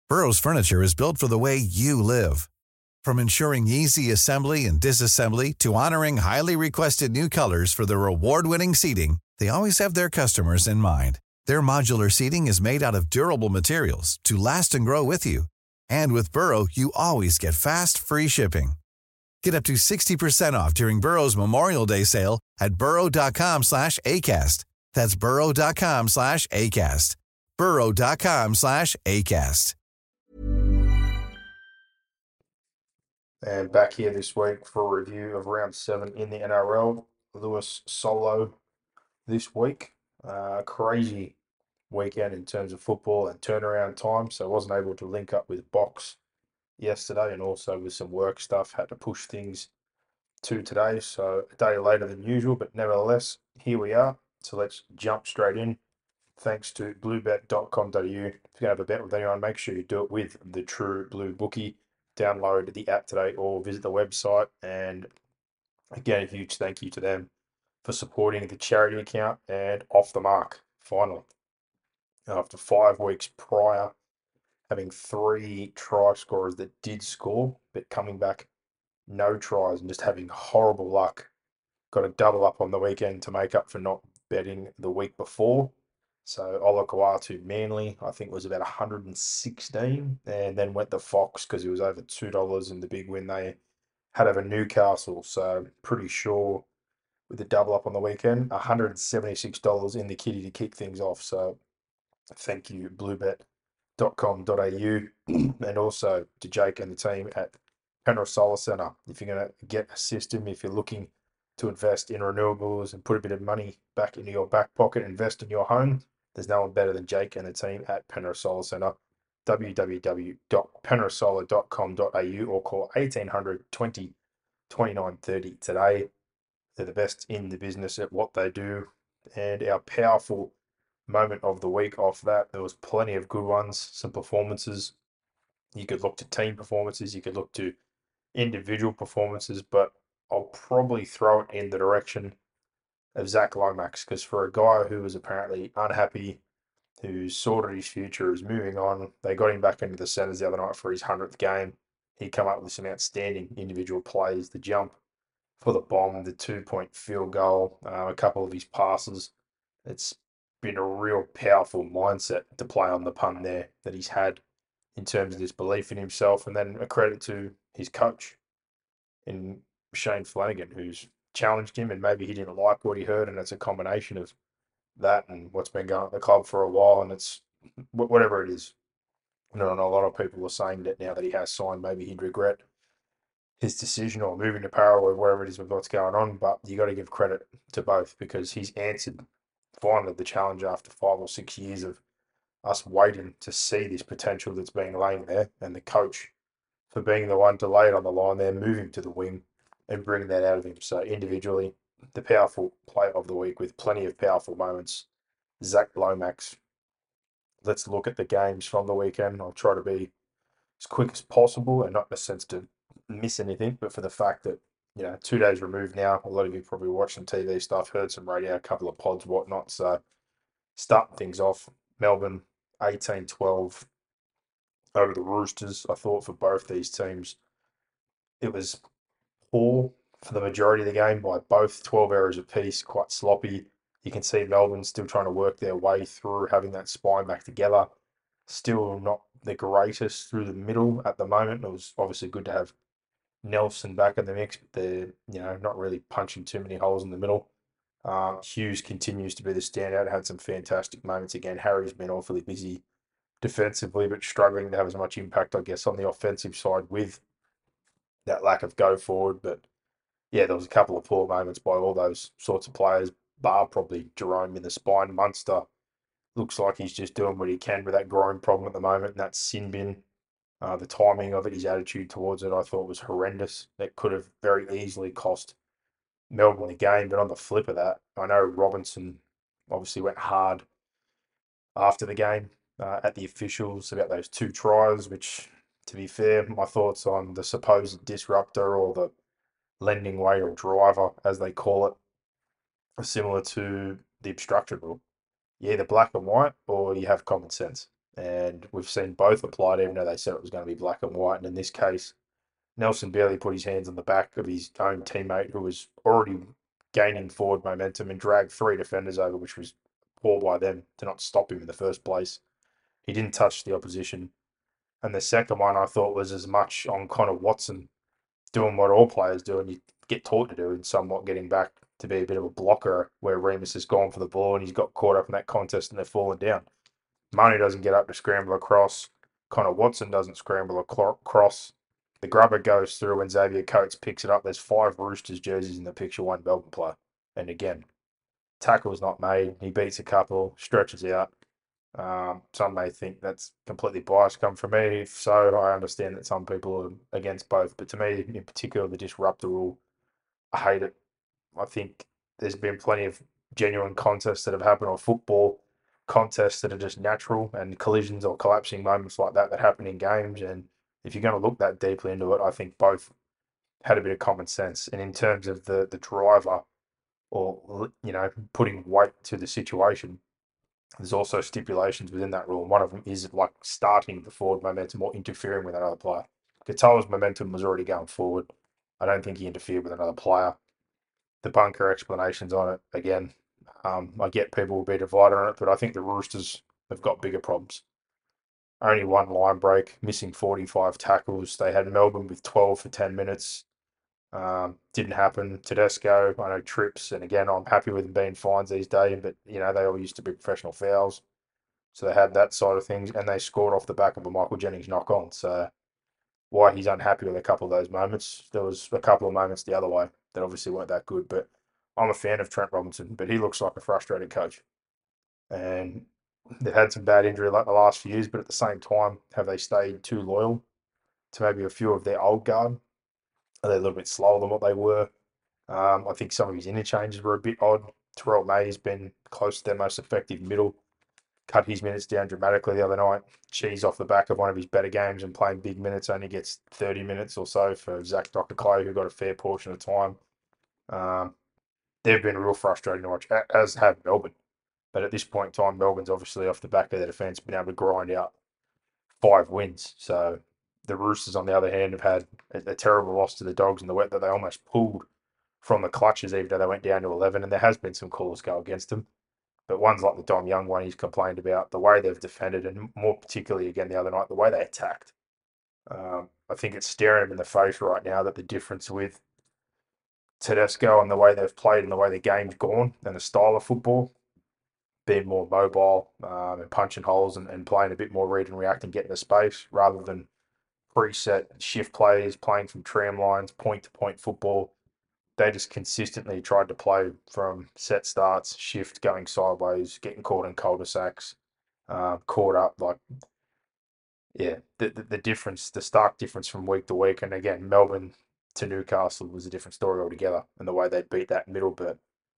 Burrow's furniture is built for the way you live. From ensuring easy assembly and disassembly to honoring highly requested new colors for their award-winning seating, they always have their customers in mind. Their modular seating is made out of durable materials to last and grow with you. And with Burrow, you always get fast, free shipping. Get up to 60% off during Burrow's Memorial Day sale at burrow.com/ACAST. That's burrow.com/ACAST. burrow.com/ACAST. And back here this week for a review of round 7 in the NRL. Lewis solo this week. Crazy weekend in terms of football and turnaround time, so I wasn't able to link up with Box yesterday, and also with some work stuff, had to push things to today, so a day later than usual, but nevertheless, here we are. So let's jump straight in. Thanks to bluebet.com.au. If you're going to have a bet with anyone, make sure you do it with the True Blue Bookie. Download the app today or visit the website. And again, a huge thank you to them for supporting the charity account and Off the Mark, finally. After 5 weeks prior, having 3 try scorers that did score, but coming back no tries and just having horrible luck. Got a double up on the weekend to make up for not betting the week before. So Olakau'atu Manly, I think, was about 116, and then went the Fox because it was over $2 in the big win they had over Newcastle. So pretty sure with the double up on the weekend, $176 in the kitty to kick things off. So thank you, bluebet.com.au, and also to Jake and the team at Penrith Solar Centre. If you're going to get a system, if you're looking to invest in renewables and put a bit of money back into your back pocket, invest in your home, there's no one better than Jake and the team at Penrith Solar Centre. www.penrithsolar.com.au or call 1800 20 29 30 today. They're the best in the business at what they do. And our powerful moment of the week off that, there was plenty of good ones, some performances. You could look to team performances, you could look to individual performances, but I'll probably throw it in the direction of Zach Lomax, because for a guy who was apparently unhappy, who's sorted his future, is moving on, they got him back into the centres the other night for his 100th game. He come up with some outstanding individual plays, the jump for the bomb, the 2-point field goal, a couple of his passes. It's been a real powerful mindset to play on the pun there that he's had in terms of this belief in himself, and then a credit to his coach in Shane Flanagan, who's challenged him, and maybe he didn't like what he heard, and it's a combination of that and what's been going on at the club for a while, and it's whatever it is. I know a lot of people are saying that now that he has signed, maybe he'd regret his decision or moving to Para or wherever it is with what's going on, but you got to give credit to both, because he's answered finally the challenge after 5 or 6 years of us waiting to see this potential that's being laying there, and the coach for being the one to lay it on the line there, moving to the wing and bringing that out of him. So individually, the powerful play of the week with plenty of powerful moments, Zach Lomax. Let's look at the games from the weekend. I'll try to be as quick as possible, and not in the sense to miss anything, but for the fact that, 2 days removed now, a lot of you probably watched some TV stuff, heard some radio, a couple of pods, whatnot. So starting things off, Melbourne 18-12 over the Roosters. I thought for both these teams, it was poor for the majority of the game by both, 12 errors apiece, quite sloppy. You can see Melbourne still trying to work their way through, having that spine back together. Still not the greatest through the middle at the moment. It was obviously good to have Nelson back in the mix, but they're not really punching too many holes in the middle. Hughes continues to be the standout. Had some fantastic moments again. Harry's been awfully busy defensively, but struggling to have as much impact, I guess, on the offensive side with that lack of go forward. But yeah, there was a couple of poor moments by all those sorts of players, bar probably Jerome in the spine. Munster looks like he's just doing what he can with that groin problem at the moment, and that's sin bin. The timing of it, his attitude towards it, I thought was horrendous. That could have very easily cost Melbourne the game. But on the flip of that, I know Robinson obviously went hard after the game at the officials about those 2 tries, which, to be fair, my thoughts on the supposed disruptor or the lending way or driver, as they call it, are similar to the obstruction rule. You either black and white or you have common sense. And we've seen both applied, even though they said it was going to be black and white. And in this case, Nelson barely put his hands on the back of his own teammate who was already gaining forward momentum and dragged three defenders over, which was poor by them to not stop him in the first place. He didn't touch the opposition. And the second one I thought was as much on Connor Watson doing what all players do and you get taught to do and somewhat getting back to be a bit of a blocker where Remus has gone for the ball and he's got caught up in that contest and they're falling down. Manu doesn't get up to scramble across. Connor Watson doesn't scramble across. The grubber goes through when Xavier Coates picks it up. There's 5 Roosters jerseys in the picture, 1 Melbourne player. And again, tackle's not made. He beats a couple, stretches out. Some may think that's completely biased come from me. If so, I understand that some people are against both. But to me, in particular, the disruptor rule, I hate it. I think there's been plenty of genuine contests that have happened, or football contests that are just natural, and collisions or collapsing moments like that that happen in games. And if you're going to look that deeply into it, I think both had a bit of common sense. And in terms of the driver or putting weight to the situation, there's also stipulations within that rule. And one of them is like starting the forward momentum or interfering with another player. Katoa's momentum was already going forward. I don't think he interfered with another player. The bunker explanations on it, again, I get people will be divided on it, but I think the Roosters have got bigger problems. Only one line break, missing 45 tackles. They had Melbourne with 12 for 10 minutes. Didn't happen. Tedesco, I know trips, and again, I'm happy with them being fines these days, but they all used to be professional fouls. So they had that side of things, and they scored off the back of a Michael Jennings knock on. So why he's unhappy with a couple of those moments. There was a couple of moments the other way that obviously weren't that good, but I'm a fan of Trent Robinson, but he looks like a frustrated coach. And they've had some bad injury like the last few years, but at the same time, have they stayed too loyal to maybe a few of their old guard? Are they a little bit slower than what they were? I think some of his interchanges were a bit odd. Terrell May has been close to their most effective middle. Cut his minutes down dramatically the other night. Cheese off the back of one of his better games and playing big minutes only gets 30 minutes or so for Zach Dr. Clay, who got a fair portion of time. Um, they've been real frustrating to watch, as have Melbourne. But at this point in time, Melbourne's obviously off the back of their defence been able to grind out 5 wins. So the Roosters, on the other hand, have had a terrible loss to the Dogs in the wet that they almost pulled from the clutches, even though they went down to 11. And there has been some calls go against them. But ones like the Dom Young one he's complained about, the way they've defended, and more particularly again the other night, the way they attacked. I think it's staring them in the face right now that the difference with Tedesco and the way they've played and the way the game's gone and the style of football, being more mobile and punching holes and playing a bit more read and react and getting the space rather than preset shift plays, playing from tram lines, point to point football. They just consistently tried to play from set starts, shift, going sideways, getting caught in cul-de-sacs, caught up. Like, yeah, the difference, the stark difference from week to week. And again, Melbourne to Newcastle was a different story altogether, and the way they beat that middle. But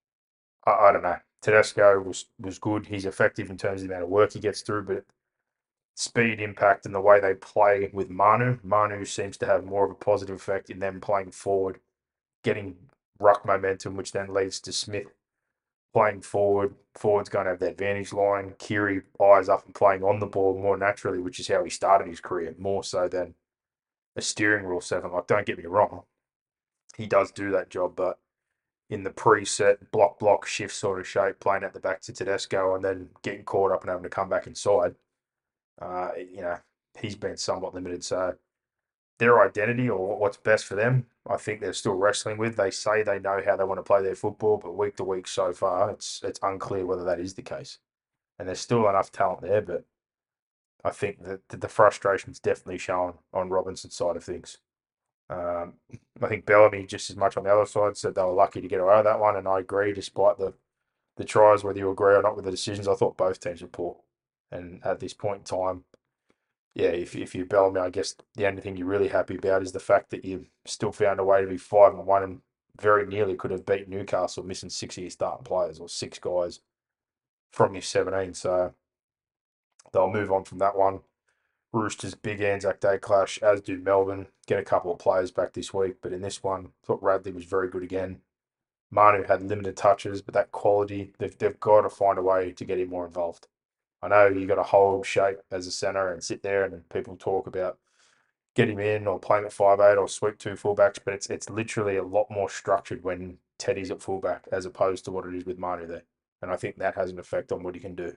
I don't know. Tedesco was good. He's effective in terms of the amount of work he gets through, but speed, impact, and the way they play with Manu. Manu seems to have more of a positive effect in them playing forward, getting ruck momentum, which then leads to Smith playing forward. Forward's going to have the advantage line. Kiri eyes up and playing on the ball more naturally, which is how he started his career, more so than a steering rule 7. Like, don't get me wrong, he does do that job, but in the preset block shift sort of shape, playing at the back to Tedesco and then getting caught up and having to come back inside, uh, you know, he's been somewhat limited. So their identity or what's best for them, I think they're still wrestling with. They say they know how they want to play their football, but week to week so far, it's unclear whether that is the case. And there's still enough talent there, but I think that the frustration's definitely shown on Robinson's side of things. Um, I think Bellamy, just as much on the other side, said they were lucky to get away with that one, and I agree, despite the tries, whether you agree or not with the decisions, I thought both teams were poor. And at this point in time, yeah, if you Bellamy, I guess the only thing you're really happy about is the fact that you still found a way to be 5-1 and very nearly could have beat Newcastle, missing 6 of your starting players or 6 guys from your 17. So they'll move on from that one. Roosters big Anzac Day clash, as do Melbourne. Get a couple of players back this week, but in this one, I thought Radley was very good again. Manu had limited touches, but that quality, they've got to find a way to get him more involved. I know you got to hold shape as a centre and sit there, and people talk about get him in or play him at 5'8" or sweep two fullbacks, but it's literally a lot more structured when Teddy's at fullback as opposed to what it is with Manu there. And I think that has an effect on what he can do.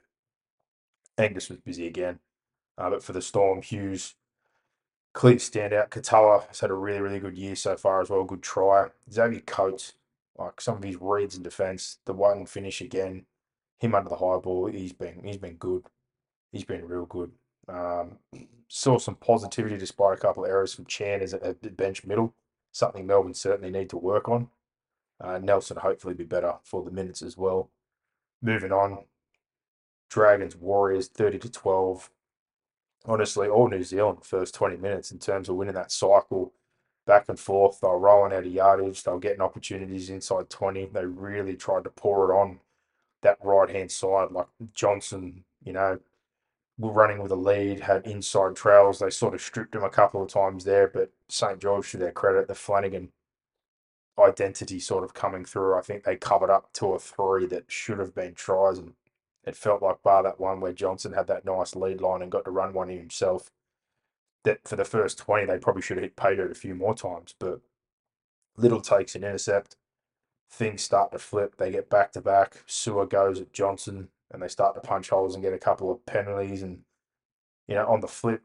Angus was busy again. But for the Storm, Hughes, clear standout. Katoa has had a really, really good year so far as well. Good try. Xavier Coates, like some of his reads in defence, the one finish again, him under the high ball, he's been good. He's been real good. Um, Saw some positivity despite a couple of errors from Chan as a bench middle, something Melbourne certainly need to work on. Nelson hopefully be better for the minutes as well. Moving on, Dragons Warriors 30-12. Honestly, all New Zealand first 20 minutes in terms of winning that cycle back and forth. They were rolling out of yardage. They were getting opportunities inside 20. They really tried to pour it on that right hand side. Like Johnson, were running with a lead, had inside trails. They sort of stripped him a couple of times there, but St. George, to their credit, the Flanagan identity sort of coming through. I think they covered up two or three that should have been tries, and it felt like bar that one where Johnson had that nice lead line and got to run one in himself. That for the first 20, they probably should have hit pay dirt a few more times, but Little takes an intercept. Things start to flip. They get back to back. Sewer goes at Johnson, and they start to punch holes and get a couple of penalties. And on the flip,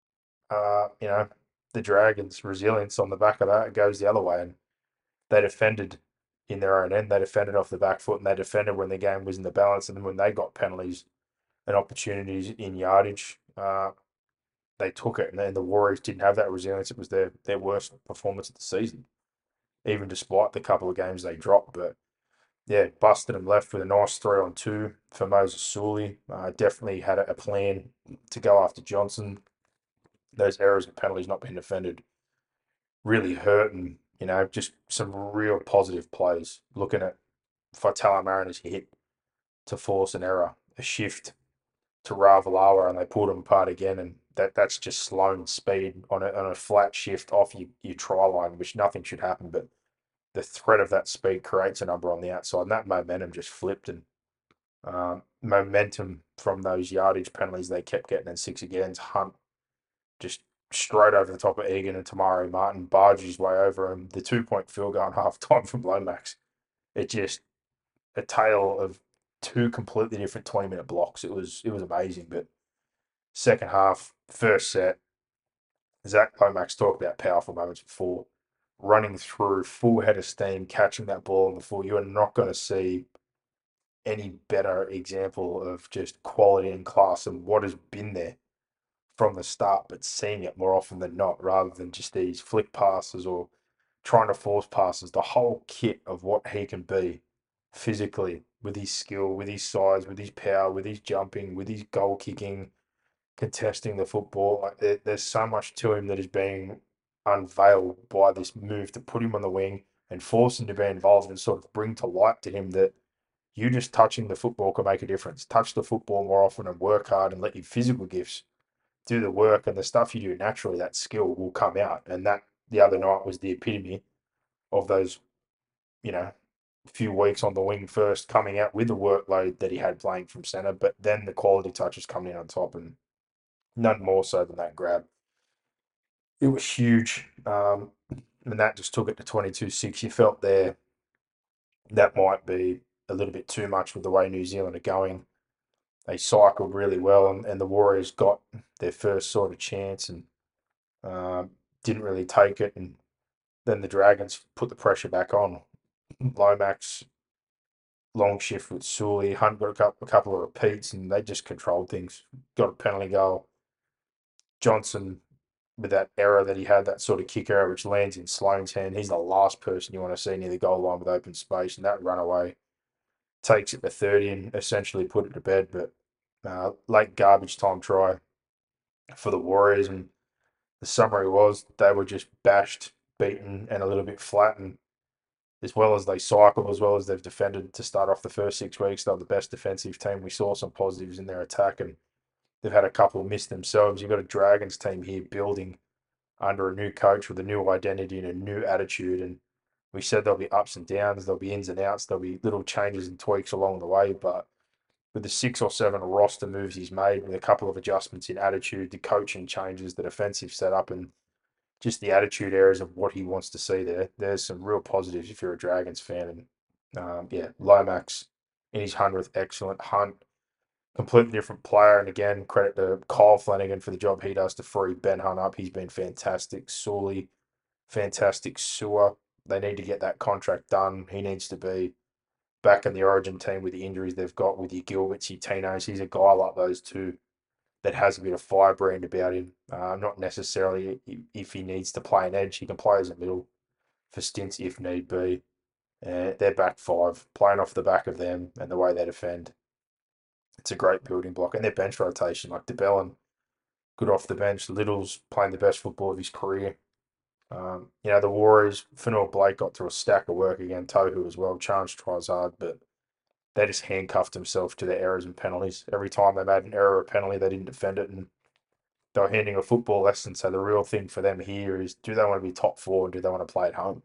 uh, you know, the Dragons' resilience on the back of that goes the other way. And they defended in their own end. They defended off the back foot, and they defended when the game was in the balance. And then when they got penalties and opportunities in yardage, they took it. And then the Warriors didn't have that resilience. It was their worst performance of the season, even despite the couple of games they dropped. But yeah, busted them left with a nice 3-on-2 for Moses Sully. Definitely had a plan to go after Johnson. Those errors and penalties not being defended really hurt, and just some real positive plays. Looking at Faitala Mariner's hit to force an error, a shift to Ravalawa, and they pulled them apart again, and that's just slowing speed on a flat shift off your try line, which nothing should happen, but the threat of that speed creates a number on the outside, and that momentum just flipped, and momentum from those yardage penalties they kept getting, and six again. Hunt just straight over the top of Egan and Tamari Martin, barged his way over him. The 2-point field goal in half time from Lomax. It just a tale of two completely different 20-minute blocks. It was amazing. But second half, first set, Zach Lomax talked about powerful moments before. Running through full head of steam, catching that ball in the full. You are not going to see any better example of just quality and class and what has been there from the start, but seeing it more often than not, rather than just these flick passes or trying to force passes. The whole kit of what he can be physically with his skill, with his size, with his power, with his jumping, with his goal kicking, contesting the football. Like there's so much to him that is being unveiled by this move to put him on the wing and force him to be involved and sort of bring to light to him that you just touching the football can make a difference. Touch the football more often and work hard and let your physical gifts do the work, and the stuff you do naturally, that skill will come out. And that the other night was the epitome of those, you know, few weeks on the wing first, coming out with the workload that he had playing from centre, but then the quality touches coming in on top, and none more so than that grab. It was huge. And that just took it to 22-6. You felt there that might be a little bit too much with the way New Zealand are going. They cycled really well, and the Warriors got their first sort of chance and didn't really take it. And then the Dragons put the pressure back on. Lomax, long shift with Sully. Hunt got a couple of repeats, and they just controlled things. Got a penalty goal. Johnson, with that error that he had, that sort of kick error, which lands in Sloane's hand, he's the last person you want to see near the goal line with open space. And that runaway takes it to 30 and essentially put it to bed. But late garbage time try for the Warriors. And the summary was they were just bashed, beaten, and a little bit flattened. As well as they cycled, as well as they've defended to start off the first 6 weeks, they're the best defensive team. We saw some positives in their attack, and they've had a couple miss themselves. You've got a Dragons team here building under a new coach with a new identity and a new attitude. And we said there'll be ups and downs, there'll be ins and outs, there'll be little changes and tweaks along the way. But with the 6 or 7 roster moves he's made, with a couple of adjustments in attitude, the coaching changes, the defensive setup, and just the attitude areas of what he wants to see there. There's some real positives if you're a Dragons fan. And yeah, Lomax in his 100th, excellent. Hunt, completely different player. And again, credit to Kyle Flanagan for the job he does to free Ben Hunt up. He's been fantastic. Sully, fantastic. Sewer, they need to get that contract done. He needs to be back in the Origin team with the injuries they've got with your Gilberts, your Tinos. He's a guy like those two that has a bit of firebrand about him. Not necessarily if he needs to play an edge, he can play as a middle for stints if need be. Their back five, playing off the back of them and the way they defend, it's a great building block. And their bench rotation, like DeBellin, good off the bench. Little's playing the best football of his career. The Warriors, Fanua Blake got through a stack of work again. Tohu as well, challenged tries hard, but they just handcuffed themselves to their errors and penalties. Every time they made an error or a penalty, they didn't defend it, and they were handing a football lesson. So the real thing for them here is, do they want to be top four and do they want to play at home?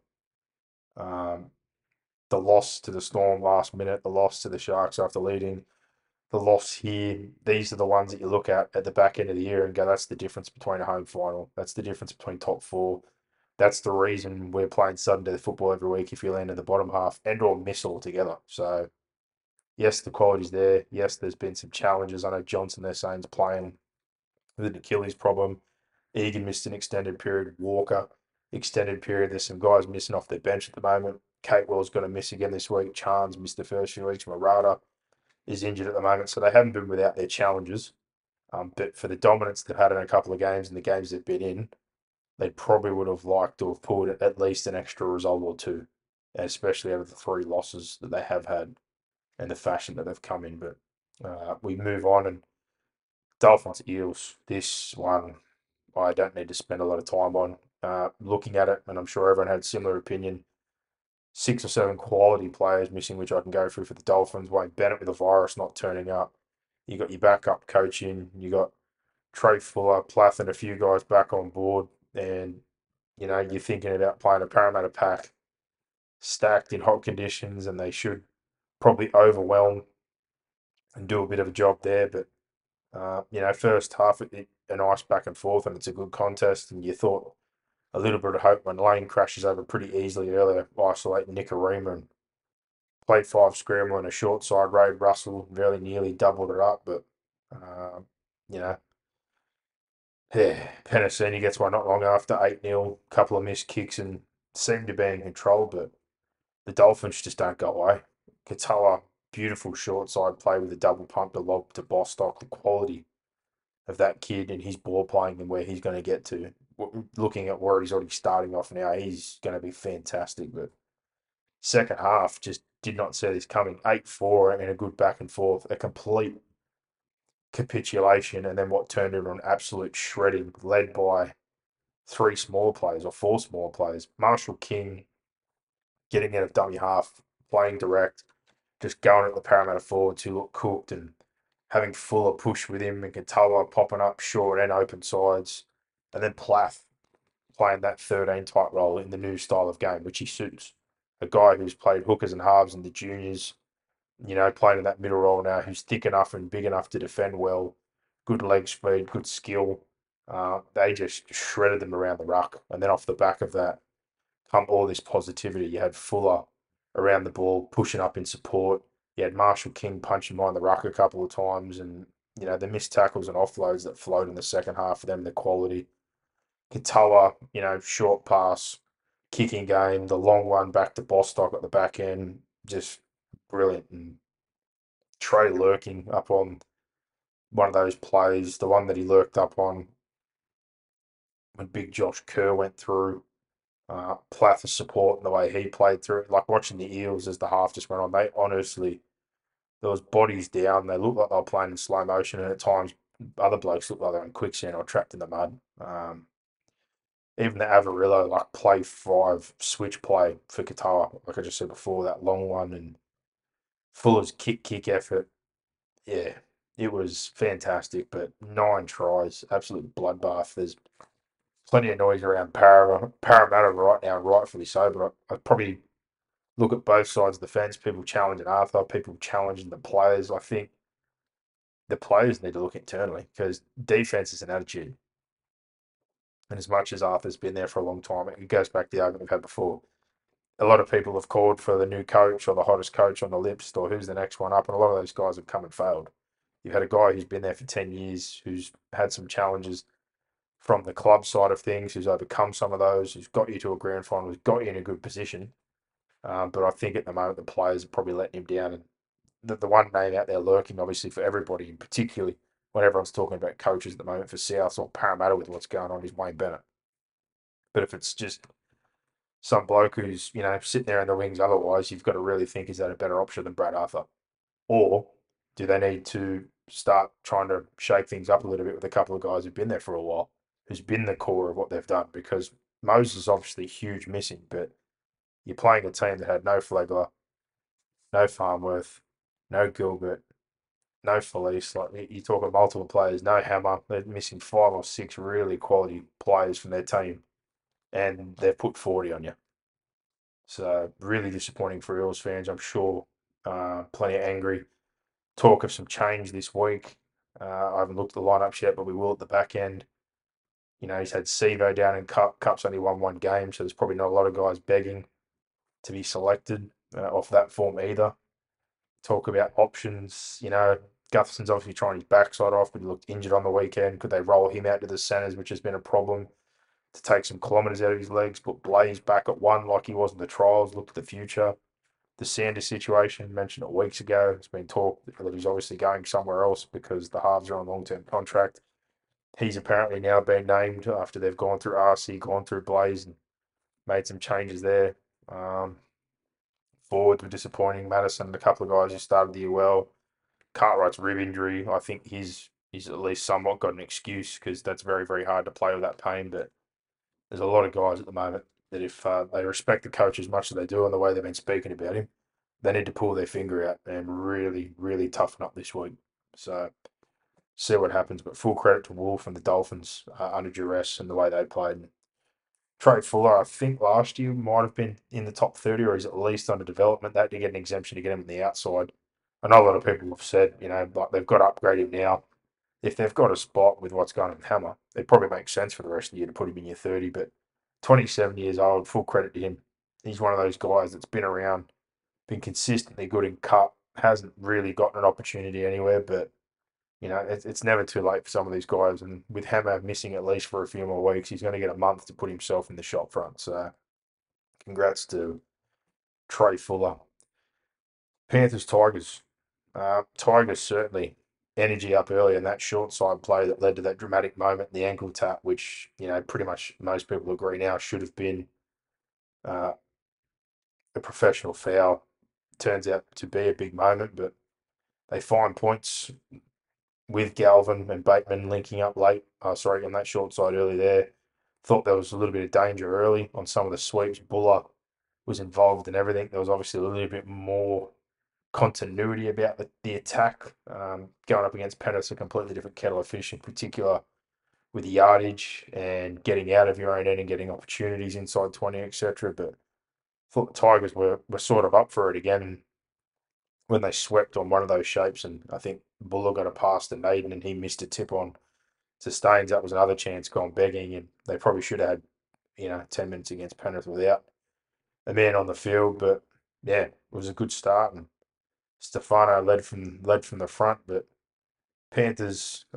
The loss to the Storm last minute, the loss to the Sharks after leading, the loss here, these are the ones that you look at the back end of the year and go, that's the difference between a home final. That's the difference between top four. That's the reason we're playing sudden death football every week if you land in the bottom half and or miss altogether. So, yes, the quality's there. Yes, there's been some challenges. I know Johnson, they're saying, is playing with an Achilles problem. Egan missed an extended period. Walker, extended period. There's some guys missing off their bench at the moment. Kate Well's going to miss again this week. Chance missed the first few weeks. Murata is injured at the moment. So they haven't been without their challenges. But for the dominance they've had in a couple of games and the games they've been in, they probably would have liked to have pulled at least an extra result or two, especially out of the 3 losses that they have had and the fashion that they've come in. But we move on, and Dolphins Eels. This one I don't need to spend a lot of time on. Looking at it, and I'm sure everyone had a similar opinion. 6 or 7 quality players missing, which I can go through for the Dolphins. Wayne Bennett with a virus not turning up. You got your backup coaching. You got Trey Fuller, Plath, and a few guys back on board. And, you're thinking about playing a Parramatta pack stacked in hot conditions, and they should probably overwhelm and do a bit of a job there. But, first half, a nice back and forth, and it's a good contest. And you thought a little bit of hope when Lane crashes over pretty easily earlier, isolating Nicarima and played 5 scramble and a short side raid. Russell very nearly doubled it up, but, you know, yeah, Penasini gets one not long after 8-0, couple of missed kicks and seemed to be in control, but the Dolphins just don't go away. Katoa, beautiful short side play with a double pump to lob to Bostock. The quality of that kid and his ball playing and where he's going to get to. Looking at where he's already starting off now, he's going to be fantastic. But second half just did not see this coming. 8-4 and a good back and forth. A complete capitulation, and then what turned into an absolute shredding, led by 3 small players or 4 small players. Marshall King getting out of dummy half, playing direct, just going at the Parramatta forwards who look cooked, and having Fuller push with him and Katoa popping up short and open sides. And then Plath playing that 13 type role in the new style of game, which he suits. A guy who's played hookers and halves in the juniors, playing in that middle role now, who's thick enough and big enough to defend well, good leg speed, good skill. They just shredded them around the ruck. And then off the back of that, come all this positivity. You had Fuller around the ball, pushing up in support. You had Marshall King punching behind the ruck a couple of times. And, the missed tackles and offloads that flowed in the second half for them, the quality. Katoa, short pass, kicking game, the long one back to Bostock at the back end, just brilliant. And Trey lurking up on one of those plays, the one that he lurked up on when big Josh Kerr went through, Plath of support and the way he played through it. Like watching the Eels as the half just went on, they honestly, there was bodies down. They looked like they were playing in slow motion, and at times other blokes looked like they were in quicksand or trapped in the mud. Even the Avarillo, like play 5 switch play for Qatar, like I just said before, that long one, and Fuller's kick effort. Yeah, it was fantastic. But 9 tries, absolute bloodbath. There's plenty of noise around Parramatta right now, rightfully so. But I probably look at both sides of the fence. People challenging Arthur, people challenging the players. I think the players need to look internally because defense is an attitude. And as much as Arthur's been there for a long time, it goes back to the argument we've had before. A lot of people have called for the new coach or the hottest coach on the list or who's the next one up, and a lot of those guys have come and failed. You've had a guy who's been there for 10 years, who's had some challenges from the club side of things, who's overcome some of those, who's got you to a grand final, who's got you in a good position. But I think at the moment the players are probably letting him down. And the one name out there lurking, obviously, for everybody, and particularly when everyone's talking about coaches at the moment for South or Parramatta with what's going on, is Wayne Bennett. But if it's just some bloke who's, sitting there in the wings otherwise, you've got to really think, is that a better option than Brad Arthur? Or do they need to start trying to shake things up a little bit with a couple of guys who've been there for a while, who's been the core of what they've done? Because Moses is obviously huge missing, but you're playing a team that had no Flegler, no Farnworth, no Gilbert, no Felice. Like you talk of multiple players, no Hammer. They're missing 5 or 6 really quality players from their team, and they've put 40 on you. So really disappointing for Eels fans. I'm sure plenty of angry talk of some change this week. I haven't looked at the lineups yet, but we will at the back end. He's had Sevo down in Cup. Cup's only won one game, so there's probably not a lot of guys begging to be selected off that form either. Talk about options. Gutherson's obviously trying his backside off, but he looked injured on the weekend. Could they roll him out to the centres, which has been a problem, to take some kilometres out of his legs? Put Blaze back at one like he was in the trials. Look to the future. The Sanders situation, mentioned it weeks ago. It's been talked that he's obviously going somewhere else because the halves are on long-term contract. He's apparently now been named after they've gone through RC, gone through Blaze, and made some changes there. Forwards were disappointing. Madison, a couple of guys who started the year well. Cartwright's rib injury, I think he's at least somewhat got an excuse because that's very, very hard to play with that pain. But there's a lot of guys at the moment that if they respect the coach as much as they do and the way they've been speaking about him, they need to pull their finger out and really, really toughen up this week. So see what happens. But full credit to Wolf and the Dolphins under duress and the way they played. Trey Fuller, I think last year might have been in the top 30 or he's at least under development. That to get an exemption to get him on the outside. I know a lot of people have said, like they've got to upgrade him now. If they've got a spot with what's going on with Hammer, it probably makes sense for the rest of the year to put him in your 30. But 27 years old, full credit to him. He's one of those guys that's been around, been consistently good in Cup, hasn't really gotten an opportunity anywhere, but it's never too late for some of these guys. And with Hammer missing at least for a few more weeks, he's going to get a month to put himself in the shop front. So congrats to Trey Fuller. Panthers, Tigers. Tigers certainly energy up early in that short side play that led to that dramatic moment, the ankle tap, which, pretty much most people agree now should have been uh, a professional foul. Turns out to be a big moment, but they find points with Galvin and Bateman linking up late. On that short side early there. Thought there was a little bit of danger early on some of the sweeps. Buller was involved in everything. There was obviously a little bit more continuity about the attack. Going up against Penrith's a completely different kettle of fish, in particular with the yardage and getting out of your own end and getting opportunities inside 20, etc. But I thought the Tigers were sort of up for it again when they swept on one of those shapes. And I think Buller got a pass to Naden and he missed a tip on to Staines. That was another chance gone begging. And they probably should have had, 10 minutes against Penrith without a man on the field. But yeah, it was a good start. And Stefano led from the front, but Panthers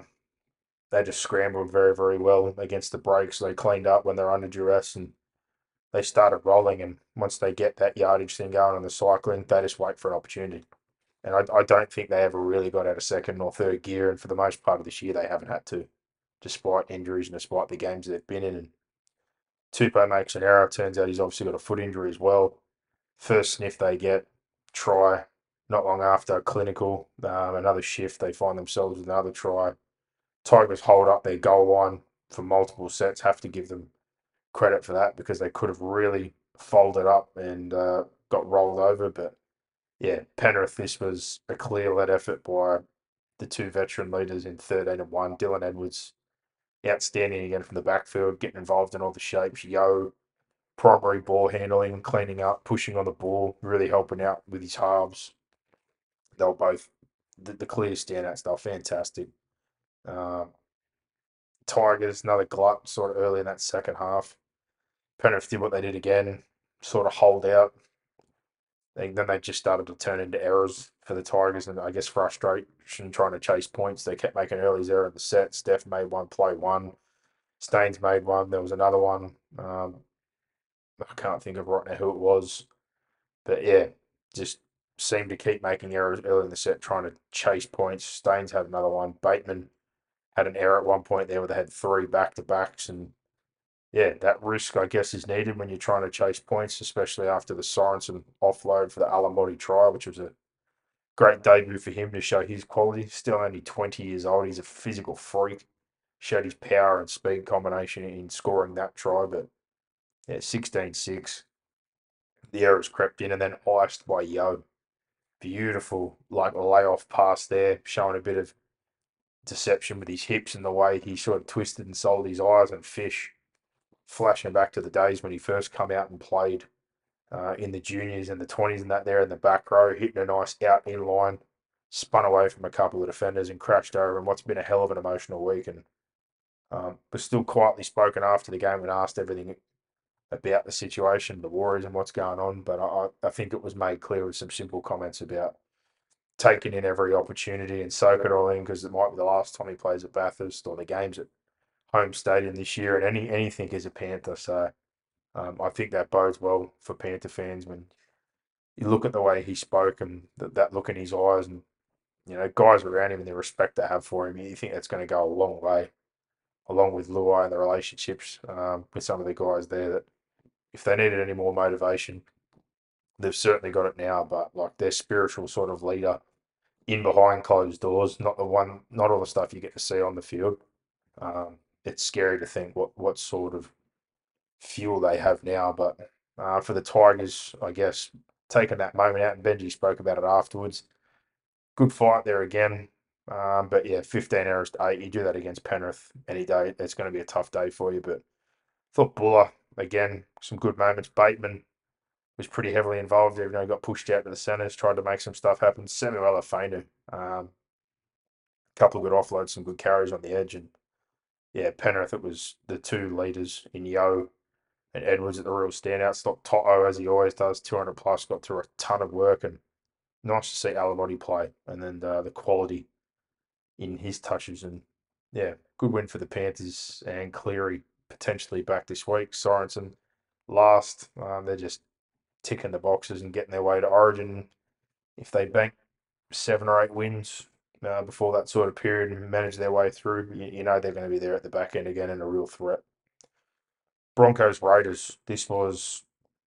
they just scrambled very, very well against the breaks. They cleaned up when they're under duress and they started rolling. And once they get that yardage thing going on the cycling, they just wait for an opportunity. And I don't think they ever really got out of second or third gear. And for the most part of this year, they haven't had to, despite injuries and despite the games they've been in. And Tupou makes an error. Turns out he's obviously got a foot injury as well. First sniff they get, try. Not long after, clinical, another shift, they find themselves with another try. Tigers hold up their goal line for multiple sets. Have to give them credit for that because they could have really folded up and got rolled over. But yeah, Penrith, this was a clear led effort by the two veteran leaders in 13 and 1. Dylan Edwards, outstanding again from the backfield, getting involved in all the shapes. Yo, primary ball handling, cleaning up, pushing on the ball, really helping out with his halves. They were both the clear standouts. They were fantastic. Um, Tigers, another glut sort of early in that second half. Penrith did what they did again, sort of hold out. Then they just started to turn into errors for the Tigers, and I guess frustration trying to chase points. They kept making early error in the set. Steph made one, play one. Staines made one. There was another one. I can't think of right now who it was, but yeah, just seemed to keep making errors early in the set, trying to chase points. Staines had another one. Bateman had an error at one point there where they had 3 back-to-backs, and yeah, that risk, I guess, is needed when you're trying to chase points, especially after the Sorensen offload for the Alamotti try, which was a great debut for him to show his quality. Still only 20 years old. He's a physical freak. Showed his power and speed combination in scoring that try, but yeah, 16-6. The errors crept in and then iced by Yo. Beautiful, like a layoff pass there, showing a bit of deception with his hips and the way he sort of twisted and sold his eyes, and Fish flashing back to the days when he first come out and played in the juniors and the 20s and that there in the back row, hitting a nice out in line, spun away from a couple of defenders and crashed over in what's been a hell of an emotional week. And was still quietly spoken after the game and asked everything about the situation, the Warriors and what's going on. But I think it was made clear with some simple comments about taking in every opportunity and soak it all in, because it might be the last time he plays at Bathurst or the games at home stadium this year, and anything is a Panther. So I think that bodes well for Panther fans when you look at the way he spoke and that look in his eyes, and guys around him and the respect they have for him. You think that's going to go a long way, along with Luai and the relationships with some of the guys there. That if they needed any more motivation, they've certainly got it now. But like their spiritual sort of leader in behind closed doors, not all the stuff you get to see on the field. It's scary to think what sort of fuel they have now. But for the Tigers, I guess, taking that moment out, and Benji spoke about it afterwards, good fight there again. But yeah, 15 errors to 8. You do that against Penrith any day, it's going to be a tough day for you. But I thought Buller, again, some good moments. Bateman was pretty heavily involved, even though he got pushed out to the centres, tried to make some stuff happen. Samuel Alafanu, a couple of good offloads, some good carries on the edge. And yeah, Penrith, it was the 2 leaders in Yo and Edwards at the real standouts. Not Toto, as he always does, 200 plus, got through a ton of work, and nice to see Alamotti play. And then the quality in his touches. And yeah, good win for the Panthers, and Cleary potentially back this week. Sorensen last. They're just ticking the boxes and getting their way to Origin. If they bank 7 or 8 wins before that sort of period and manage their way through, you know they're going to be there at the back end again and a real threat. Broncos Raiders. This was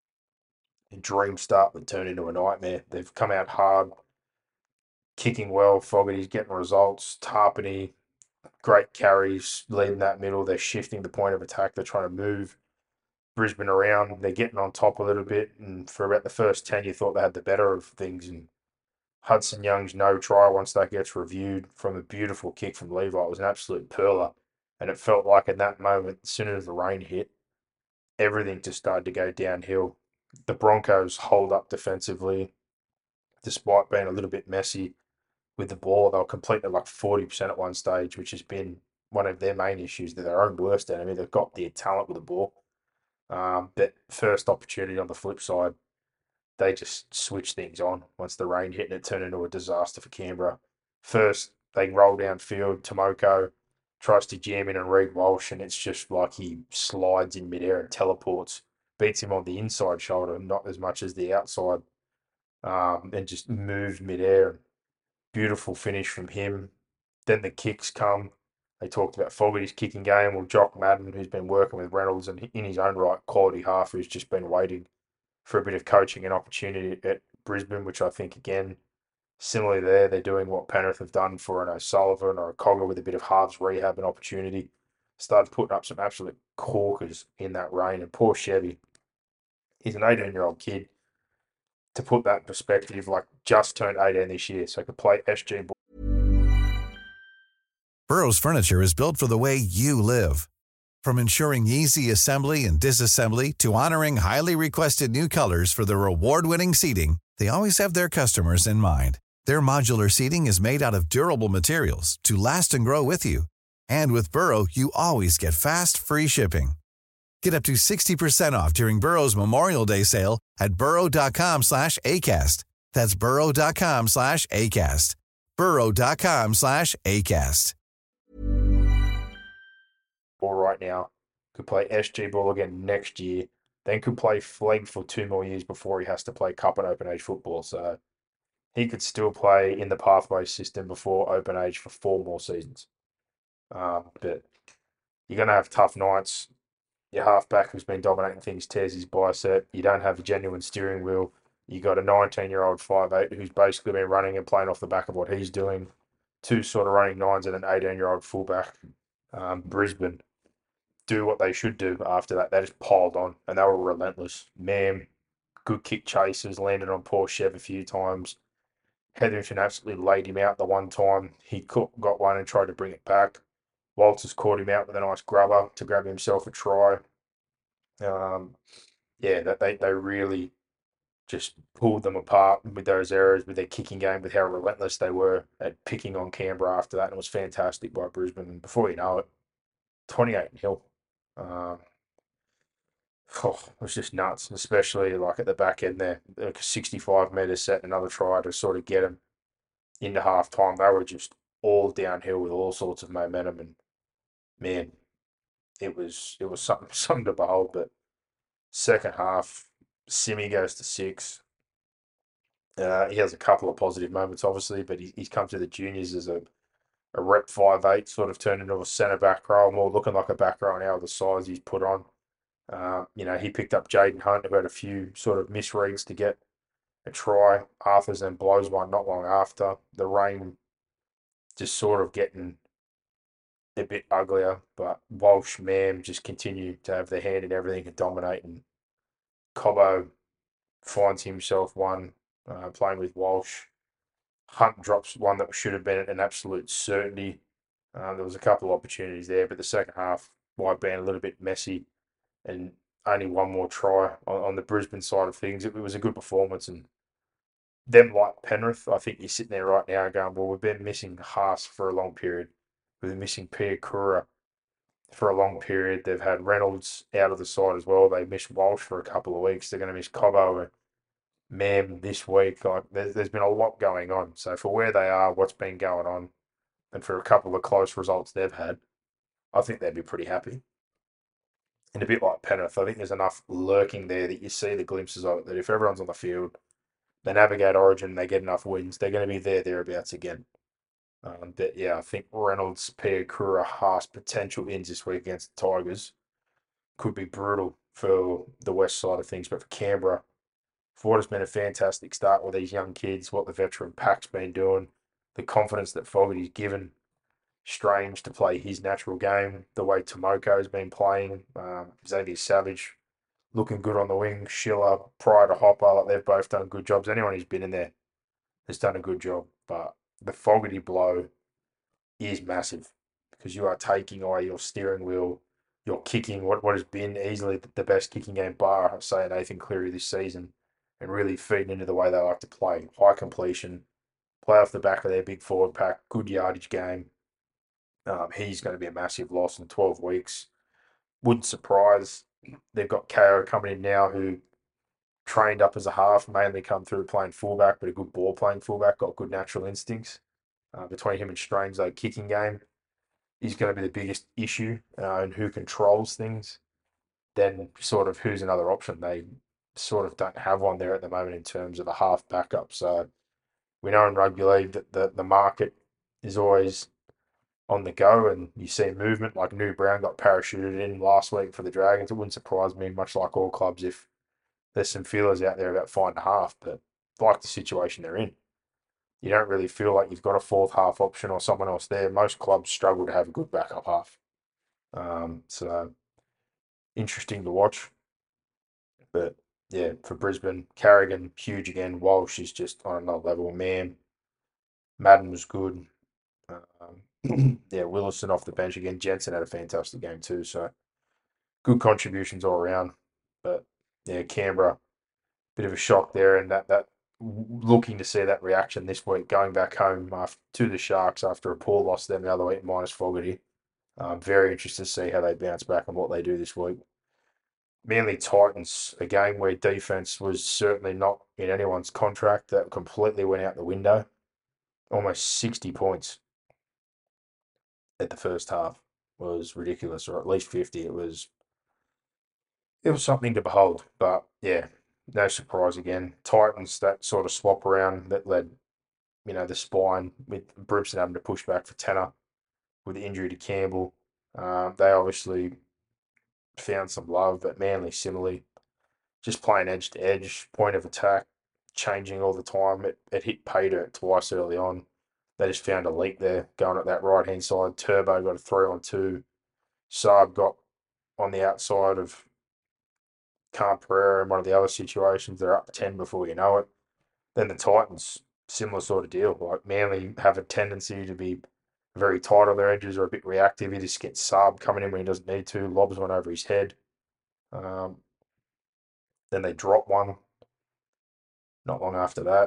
a dream start that turned into a nightmare. They've come out hard, kicking well. Fogarty's getting results. Tarpany, great carries, leading that middle. They're shifting the point of attack. They're trying to move Brisbane around. They're getting on top a little bit. And for about the first 10, you thought they had the better of things. And Hudson Young's no try, once that gets reviewed from a beautiful kick from Levi, it was an absolute perler. And it felt like in that moment, as soon as the rain hit, everything just started to go downhill. The Broncos hold up defensively, despite being a little bit messy with the ball. They were completing like 40% at one stage, which has been one of their main issues. They're their own worst enemy. They've got the talent with the ball. But first opportunity on the flip side, they just switched things on. Once the rain hit, and it turned into a disaster for Canberra. First, they roll downfield. Tomoko tries to jam in and Reed Walsh, and it's just like he slides in midair and teleports, beats him on the inside shoulder, not as much as the outside, and just moves midair. Beautiful finish from him. Then the kicks come. They talked about Fogarty's kicking game. Well, Jock Madden, who's been working with Reynolds and in his own right, quality half, who's just been waiting for a bit of coaching and opportunity at Brisbane, which I think, again, similarly there, they're doing what Penrith have done for an O'Sullivan or a Cogger with a bit of halves rehab and opportunity. Started putting up some absolute corkers in that rain. And poor Chevy, he's an 18-year-old kid. To put that in perspective, like just turned 18 this year, so could play SG. Burrow's furniture is built for the way you live. From ensuring easy assembly and disassembly to honoring highly requested new colors for their award-winning seating, they always have their customers in mind. Their modular seating is made out of durable materials to last and grow with you. And with Burrow, you always get fast, free shipping. Get up to 60% off during Burrow's Memorial Day sale at burrow.com/ACAST. That's burrow.com/ACAST. burrow.com/ACAST. Ball right now, could play SG ball again next year, then could play flag for 2 more years before he has to play cup and open age football. So he could still play in the pathway system before open age for 4 more seasons. But you're going to have tough nights. Your halfback who's been dominating things tears his bicep. You don't have a genuine steering wheel. You got a 19-year-old 5'8" who's basically been running and playing off the back of what he's doing. Two sort of running nines and an 18-year-old fullback. Brisbane do what they should do after that. They just piled on and they were relentless. Mam, good kick chases, landed on poor Chev a few times. Hetherington absolutely laid him out the one time. He got one and tried to bring it back. Walters caught him out with a nice grubber to grab himself a try. That they really just pulled them apart with those errors, with their kicking game, with how relentless they were at picking on Canberra after that. And it was fantastic by Brisbane. And before you know it, 28-0. It was just nuts, especially like at the back end there. Like a 65-metre set, another try to sort of get them into half time. They were just all downhill with all sorts of momentum. And man, it was something to behold. But second half, Simi goes to 6. He has a couple of positive moments, obviously, but he's come to the juniors as a rep 5'8", sort of turned into a centre back row, more looking like a back row now with the size he's put on. He picked up Jaden Hunt, who had a few sort of misreads to get a try. Arthurs then blows one not long after. The rain just sort of getting a bit uglier, but Walsh, Mam just continue to have their hand in everything and dominate. And Cobbo finds himself one playing with Walsh. Hunt drops one that should have been an absolute certainty. There was a couple of opportunities there, but the second half might be a little bit messy and only one more try on the Brisbane side of things. It was a good performance, and them like Penrith, I think you're sitting there right now going, well, we've been missing Haas for a long period. We've been missing Pia Kura for a long period. They've had Reynolds out of the side as well. They missed Walsh for a couple of weeks. They're going to miss Cobbo and Mam this week. Like there's been a lot going on. So for where they are, what's been going on, and for a couple of close results they've had, I think they'd be pretty happy. And a bit like Penrith, I think there's enough lurking there that you see the glimpses of it, that if everyone's on the field, they navigate Origin, they get enough wins, they're going to be thereabouts again. But yeah, I think Reynolds, Pia, Kura, Haas potential ins this week against the Tigers could be brutal for the west side of things. But for Canberra, for what has been a fantastic start with these young kids, what the veteran pack's been doing, the confidence that Fogarty's given Strange to play his natural game, the way Tomoko's been playing, Xavier Savage looking good on the wing, Schiller prior to Hopper, like they've both done good jobs. Anyone who's been in there has done a good job, but the Fogarty blow is massive because you are taking away your steering wheel, you're kicking what has been easily the best kicking game bar, say, Nathan Cleary this season, and really feeding into the way they like to play. High completion, play off the back of their big forward pack, good yardage game. He's going to be a massive loss in 12 weeks. Wouldn't surprise. They've got KO coming in now who trained up as a half, mainly come through playing fullback, but a good ball playing fullback, got good natural instincts. Between him and Strange, though, kicking game is going to be the biggest issue, and who controls things. Then sort of who's another option. They sort of don't have one there at the moment in terms of a half backup. So we know in rugby league that the market is always on the go, and you see movement. Like New Brown got parachuted in last week for the Dragons. It wouldn't surprise me, much like all clubs, if there's some feelers out there about finding a half. But like the situation they're in, you don't really feel like you've got a fourth half option or someone else there. Most clubs struggle to have a good backup half. So interesting to watch. But yeah, for Brisbane, Carrigan huge again. Walsh is just on another level. Man, Madden was good. Willison off the bench again. Jensen had a fantastic game too. So good contributions all around. But yeah, Canberra, bit of a shock there, and that looking to see that reaction this week, going back home to the Sharks after a poor loss to them the other week, minus Fogarty. I'm very interested to see how they bounce back and what they do this week. Manly Titans, a game where defense was certainly not in anyone's contract. That completely went out the window. Almost 60 points at the first half was ridiculous, or at least 50. It was something to behold. But yeah, no surprise again. Titans, that sort of swap around that led, the spine with Brimson having to push back for Tanner with the injury to Campbell. They obviously found some love, but Manly similarly just playing edge to edge, point of attack, changing all the time. It hit pay dirt twice early on. They just found a leak there going at that right hand side. Turbo got a 3-on-2. Saab got on the outside of Khan Pereira in one of the other situations. They're up 10 before you know it. Then the Titans, similar sort of deal. Like Manly have a tendency to be very tight on their edges or a bit reactive. He just gets Saab coming in when he doesn't need to, lobs one over his head. Um, then they drop one not long after that.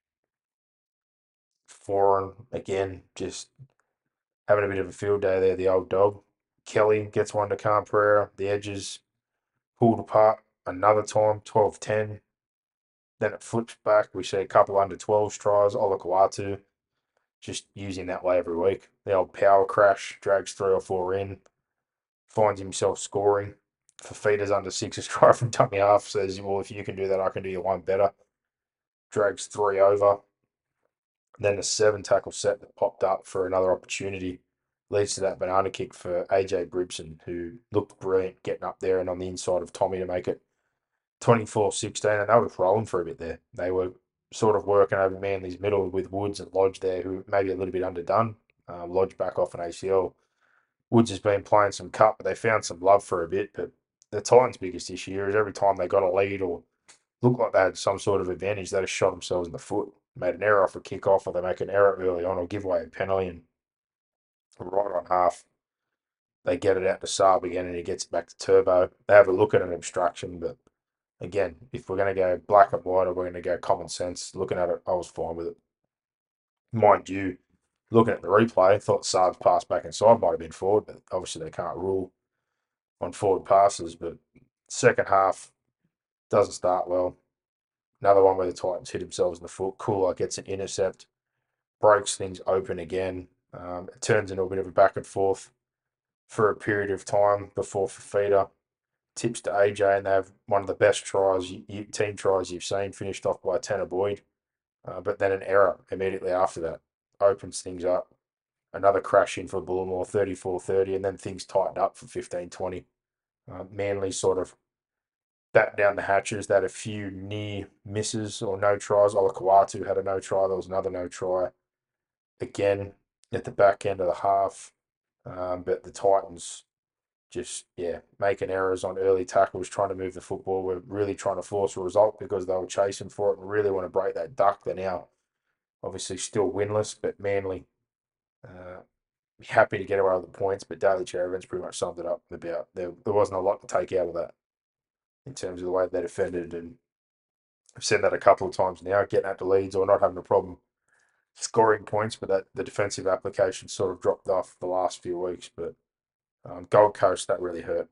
Foreign, again, just having a bit of a field day there, the old dog. Kelly gets one to Khan Pereira. The edges pulled apart another time, 12-10. Then it flips back. We see a couple under 12s tries. Olakau'atu just using that way every week. The old power crash, drags 3 or 4 in, finds himself scoring. Fafita's under 6's try from dummy half, says, well, if you can do that, I can do you one better. Drags 3 over. Then a 7 tackle set that popped up for another opportunity leads to that banana kick for AJ Brimson, who looked brilliant getting up there and on the inside of Tommy to make it 24-16. And they were rolling for a bit there. They were sort of working over Manly's middle with Woods and Lodge there, who maybe a little bit underdone. Lodge back off an ACL. Woods has been playing some cut, but they found some love for a bit. But the Titans' biggest issue is every time they got a lead or looked like they had some sort of advantage, they just shot themselves in the foot. Made an error off a kick-off, or they make an error early on, or give away a penalty, and right on half, they get it out to Saab again, and he gets it back to Turbo. They have a look at an obstruction, but again, if we're going to go black and white or we're going to go common sense, looking at it, I was fine with it. Mind you, looking at the replay, I thought Saab's pass back inside might have been forward, but obviously they can't rule on forward passes. But second half doesn't start well. Another one where the Titans hit themselves in the foot. Cooler gets an intercept, breaks things open again. It turns into a bit of a back and forth for a period of time before Fafita tips to AJ, and they have one of the best team tries you've seen, finished off by Tanner Boyd. But then an error immediately after that opens things up. Another crash in for Bullimore, 34-30, and then things tightened up for 15-20. Manly sort of batten down the hatches. They had a few near misses or no tries. Olakau'atu had a no try. There was another no try again at the back end of the half. But the Titans just, making errors on early tackles, trying to move the football. We're really trying to force a result because they were chasing for it and really want to break that duck. They're now obviously still winless, but Manly happy to get away with the points. But Daly Cherryvens pretty much summed it up about there wasn't a lot to take out of that in terms of the way they defended. And I've said that a couple of times now, getting at the leads or not having a problem scoring points, but that the defensive application sort of dropped off the last few weeks. But Gold Coast, that really hurt.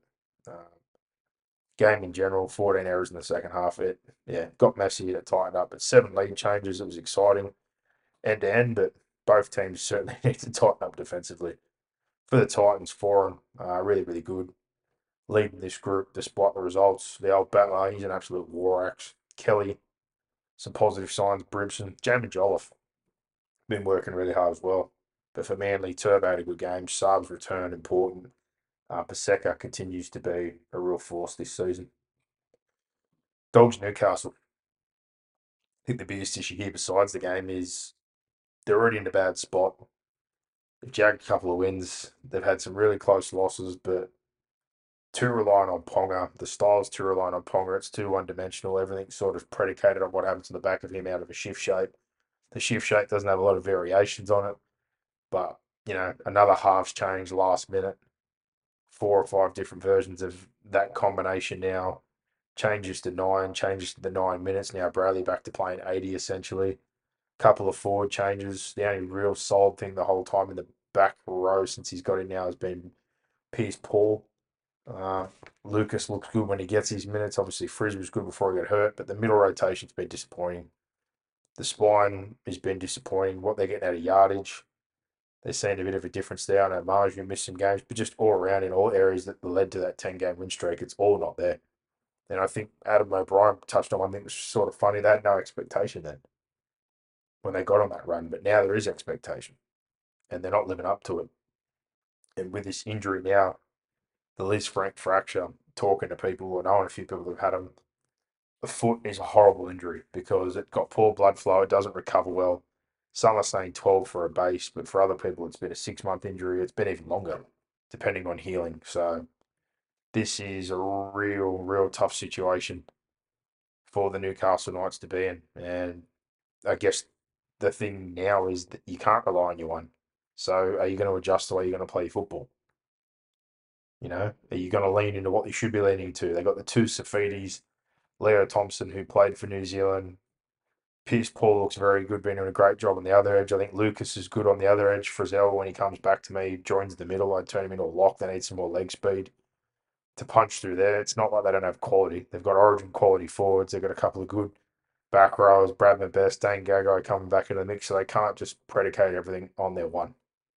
Game in general, 14 errors in the second half. It got messy. It tightened up. But 7 lead changes. It was exciting end to end, but both teams certainly need to tighten up defensively. For the Titans, Foreign, really, really good. Leading this group despite the results. The old battler, he's an absolute war axe. Kelly, some positive signs. Brimson, Jamie Jolliffe, been working really hard as well. But for Manly, Turbo had a good game. Saab's return, important. Paseka continues to be a real force this season. Dogs Newcastle. I think the biggest issue here, besides the game, is they're already in a bad spot. They've jagged a couple of wins. They've had some really close losses, but too reliant on Ponga. The style's too reliant on Ponga. It's too one-dimensional. Everything's sort of predicated on what happens to the back of him out of a shift shape. The shift shape doesn't have a lot of variations on it, but another halves change last minute. 4 or 5 different versions of that combination now changes to 9, changes to the 9 minutes. Now Bradley back to playing 80 essentially. Couple of forward changes. The only real solid thing the whole time in the back row since he's got in now has been Pierce Paul. Uh, Lucas looks good when he gets his minutes. Obviously, Frizz was good before he got hurt, but the middle rotation's been disappointing. The spine has been disappointing. What they're getting out of yardage, they're seeing a bit of a difference there. I know Marjorie missed some games, but just all around in all areas that led to that 10-game win streak, it's all not there. And I think Adam O'Brien touched on one thing that was sort of funny. They had no expectation then when they got on that run, but now there is expectation and they're not living up to it. And with this injury now, the Liz Frank fracture, talking to people, and knowing a few people who've had them, the foot is a horrible injury because it got poor blood flow. It doesn't recover well. Some are saying 12 for a base, but for other people, it's been a 6-month injury. It's been even longer, depending on healing. So this is a real tough situation for the Newcastle Knights to be in. And I guess the thing now is that you can't rely on your one. So are you going to adjust the way you're going to play football? Are you going to lean into what you should be leaning to? They got the two Safidis, Leo Thompson, who played for New Zealand. Pierce Paul looks very good, been doing a great job on the other edge. I think Lucas is good on the other edge. Frizzell, when he comes back to me, joins the middle. I'd turn him into a lock. They need some more leg speed to punch through there. It's not like they don't have quality. They've got origin quality forwards. They've got a couple of good back rowers, Brad Best, Dane Gagai coming back into the mix, so they can't just predicate everything on their one.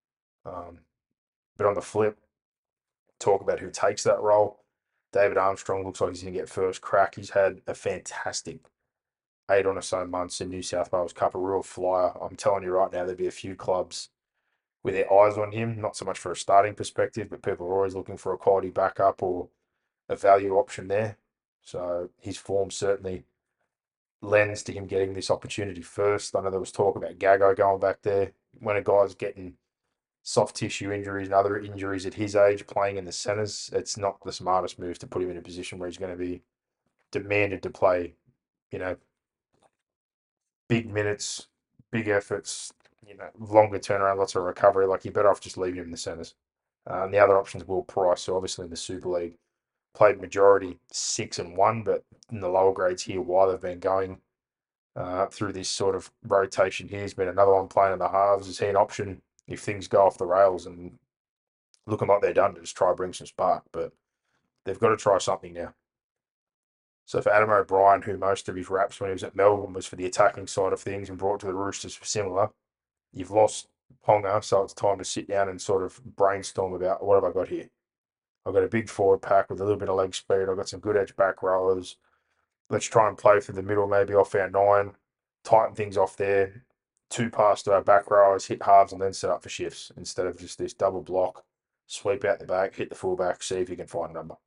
But on the flip, talk about who takes that role. David Armstrong looks like he's going to get first crack. He's had a fantastic 8 or so months in New South Wales Cup, a real flyer. I'm telling you right now, there'd be a few clubs with their eyes on him, not so much for a starting perspective, but people are always looking for a quality backup or a value option there. So his form certainly lends to him getting this opportunity first. I know there was talk about Gago going back there. When a guy's getting soft tissue injuries and other injuries at his age playing in the centres, it's not the smartest move to put him in a position where he's going to be demanded to play, you know, big minutes, big efforts, longer turnaround, lots of recovery. Like, you're better off just leaving him in the centres. And the other options, Will Price, so obviously in the Super League, played majority 6 and 1, but in the lower grades here, while they've been going through this sort of rotation here, has been another one playing in the halves. Is he an option if things go off the rails and looking like they're done to just try to bring some spark? But they've got to try something now. So for Adam O'Brien, who most of his raps when he was at Melbourne was for the attacking side of things and brought to the Roosters for similar, you've lost Ponga, so it's time to sit down and sort of brainstorm about what have I got here. I've got a big forward pack with a little bit of leg speed. I've got some good edge back rowers. Let's try and play through the middle, maybe off our 9, tighten things off there. 2 pass to our back rowers, hit halves, and then set up for shifts instead of just this double block, sweep out the back, hit the fullback, see if you can find a number.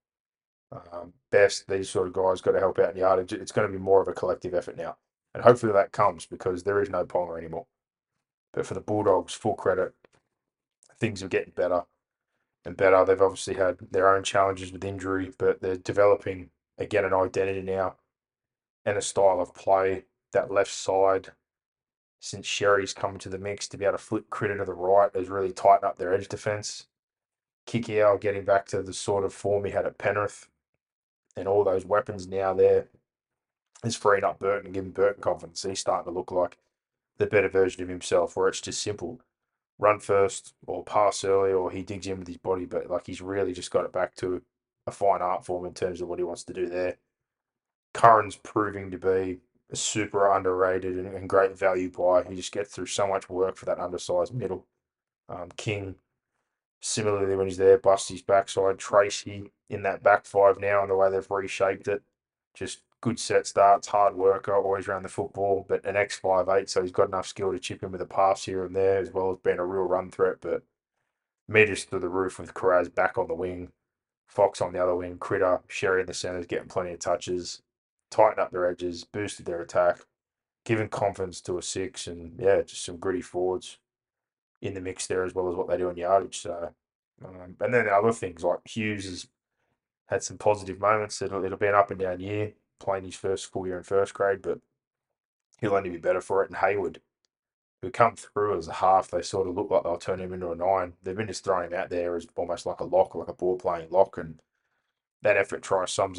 Best, these sort of guys got to help out in yardage. It's going to be more of a collective effort now. And hopefully that comes because there is no Ponga anymore. But for the Bulldogs, full credit, things are getting better and better. They've obviously had their own challenges with injury, but they're developing, again, an identity now and a style of play. That left side, since Sherry's come to the mix, to be able to flip Critter to the right has really tightened up their edge defence. Kikiao getting back to the sort of form he had at Penrith, and all those weapons now there is freeing up Burton and giving Burton confidence. He's starting to look like the better version of himself, where it's just simple. Run first or pass early, or he digs in with his body, but like he's really just got it back to a fine art form in terms of what he wants to do there. Curran's proving to be a super underrated and great value buy. He just gets through so much work for that undersized middle. King, similarly, when he's there, busts his backside. Tracy in that back 5 now, and the way they've reshaped it. Just good set starts, hard worker, always around the football, but an X5'8", so he's got enough skill to chip in with a pass here and there, as well as being a real run threat. But meters through the roof with Karaz back on the wing, Fox on the other wing, Critter, Sherry in the centres, getting plenty of touches, tighten up their edges, boosted their attack, giving confidence to a 6, and yeah, just some gritty forwards in the mix there, as well as what they do on yardage. So, and then other things like Hughes has had some positive moments. It'll be an up and down year playing his first full year in first grade, but he'll only be better for it. And Hayward, who come through as a half, they sort of look like they'll turn him into a 9. They've been just throwing him out there as almost like a lock, like a ball playing lock, and that effort try sums up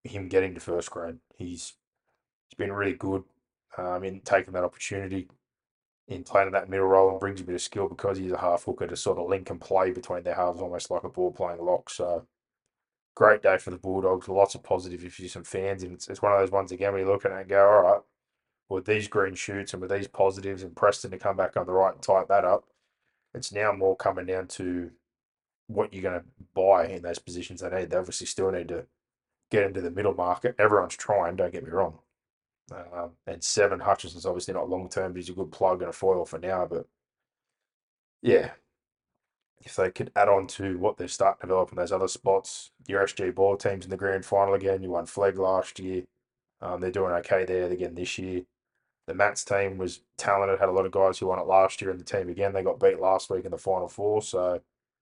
him getting to first grade. He's been really good in taking that opportunity in playing that middle role and brings a bit of skill because he's a half hooker to sort of link and play between their halves, almost like a ball playing lock. So great day for the Bulldogs. Lots of positive if you're some fans, and it's one of those ones again where you look at it and go, all right, with these green shoots and with these positives and Preston to come back on the right and tighten that up, it's now more coming down to what you're going to buy in those positions they need. They obviously still need to get into the middle market. Everyone's trying, don't get me wrong. And Seven Hutchinson's obviously not long term, but he's a good plug and a foil for now. But yeah, if they could add on to what they're starting to develop in those other spots, your SG ball teams in the grand final again. You won Flegg last year. They're doing okay there again this year. The Mats team was talented, had a lot of guys who won it last year in the team again. They got beat last week in the final four. So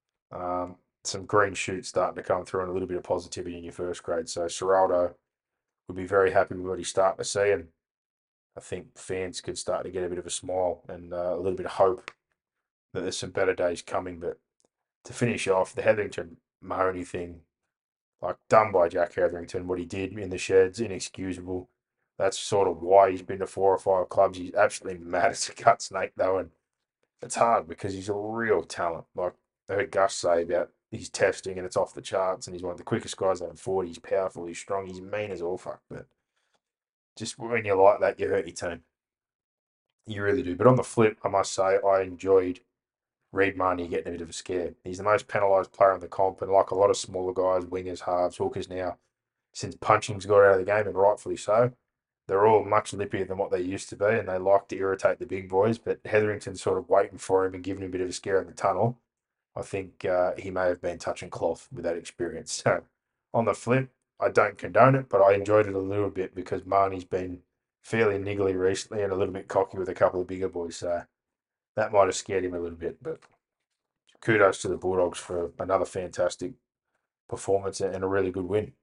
some green shoots starting to come through and a little bit of positivity in your first grade. So Seraldo would be very happy with what he's starting to see. And I think fans could start to get a bit of a smile and a little bit of hope that there's some better days coming. But to finish off, the Hetherington Mahoney thing, like done by Jack Hetherington, what he did in the sheds, inexcusable. That's sort of why he's been to 4 or 5 clubs. He's absolutely mad as a cut snake, though. And it's hard because he's a real talent. Like I heard Gus say about his testing and it's off the charts, and he's one of the quickest guys over 40. He's powerful, he's strong, he's mean as all fuck. But just when you like that, you hurt your team. You really do. But on the flip, I must say, I enjoyed Reed Marnie getting a bit of a scare. He's the most penalised player in the comp, and like a lot of smaller guys, wingers, halves, hookers now, since punching's got out of the game, and rightfully so, they're all much lippier than what they used to be, and they like to irritate the big boys. But Hetherington's sort of waiting for him and giving him a bit of a scare in the tunnel. I think he may have been touching cloth with that experience. So, on the flip, I don't condone it, but I enjoyed it a little bit because Marnie's been fairly niggly recently and a little bit cocky with a couple of bigger boys. So, that might have scared him a little bit. But kudos to the Bulldogs for another fantastic performance and a really good win.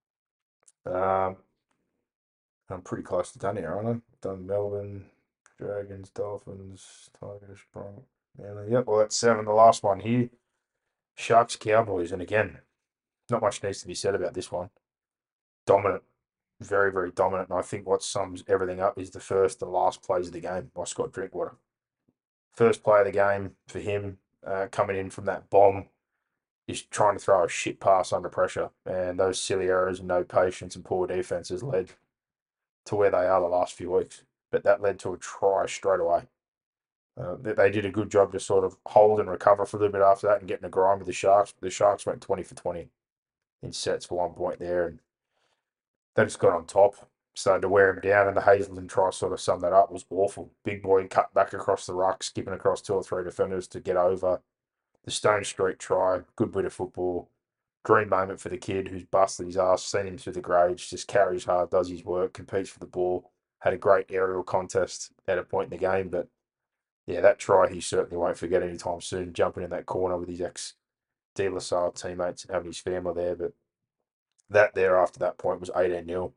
Um, I'm pretty close to done here, aren't I? Done Melbourne, Dragons, Dolphins, Tigers, Broncos. Yep, well, that's 7. The last one here, Sharks, Cowboys. And again, not much needs to be said about this one. Dominant, very, very dominant. And I think what sums everything up is the first and last plays of the game by Scott Drinkwater. First play of the game for him, coming in from that bomb, is trying to throw a shit pass under pressure. And those silly errors and no patience and poor defenses led to where they are the last few weeks. But that led to a try straight away. They did a good job to sort of hold and recover for a little bit after that and getting a grind with the Sharks. The Sharks went 20 for 20 in sets for 1 point there, and they just got on top, started to wear him down, and the Hazelton try sort of summed that up. It was awful. Big boy cut back across the ruck, skipping across 2 or 3 defenders to get over. The Stone Street try, good bit of football. Dream moment for the kid who's busted his ass, seen him through the grades, just carries hard, does his work, competes for the ball. Had a great aerial contest at a point in the game, but yeah, that try he certainly won't forget anytime soon. Jumping in that corner with his ex De La Salle teammates and having his family there, but that there after that point was 18-0.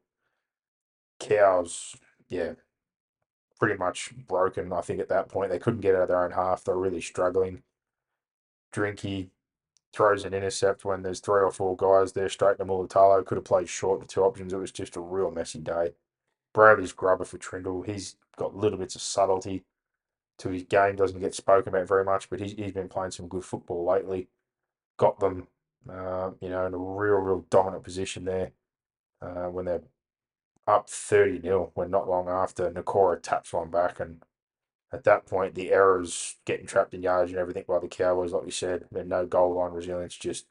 Cows, yeah, pretty much broken. I think at that point they couldn't get out of their own half. They're really struggling. Drinky throws an intercept when there's 3 or 4 guys there straight to Mulatalo. Could have played short the 2 options. It was just a real messy day. Bradley's grubber for Trindle. He's got little bits of subtlety to his game. Doesn't get spoken about very much, but he's been playing some good football lately. Got them, in a real dominant position there when they're up 30-0 when not long after Nakora taps one back. And at that point, the errors getting trapped in yards and everything by the Cowboys, like you said, and no goal line resilience, just,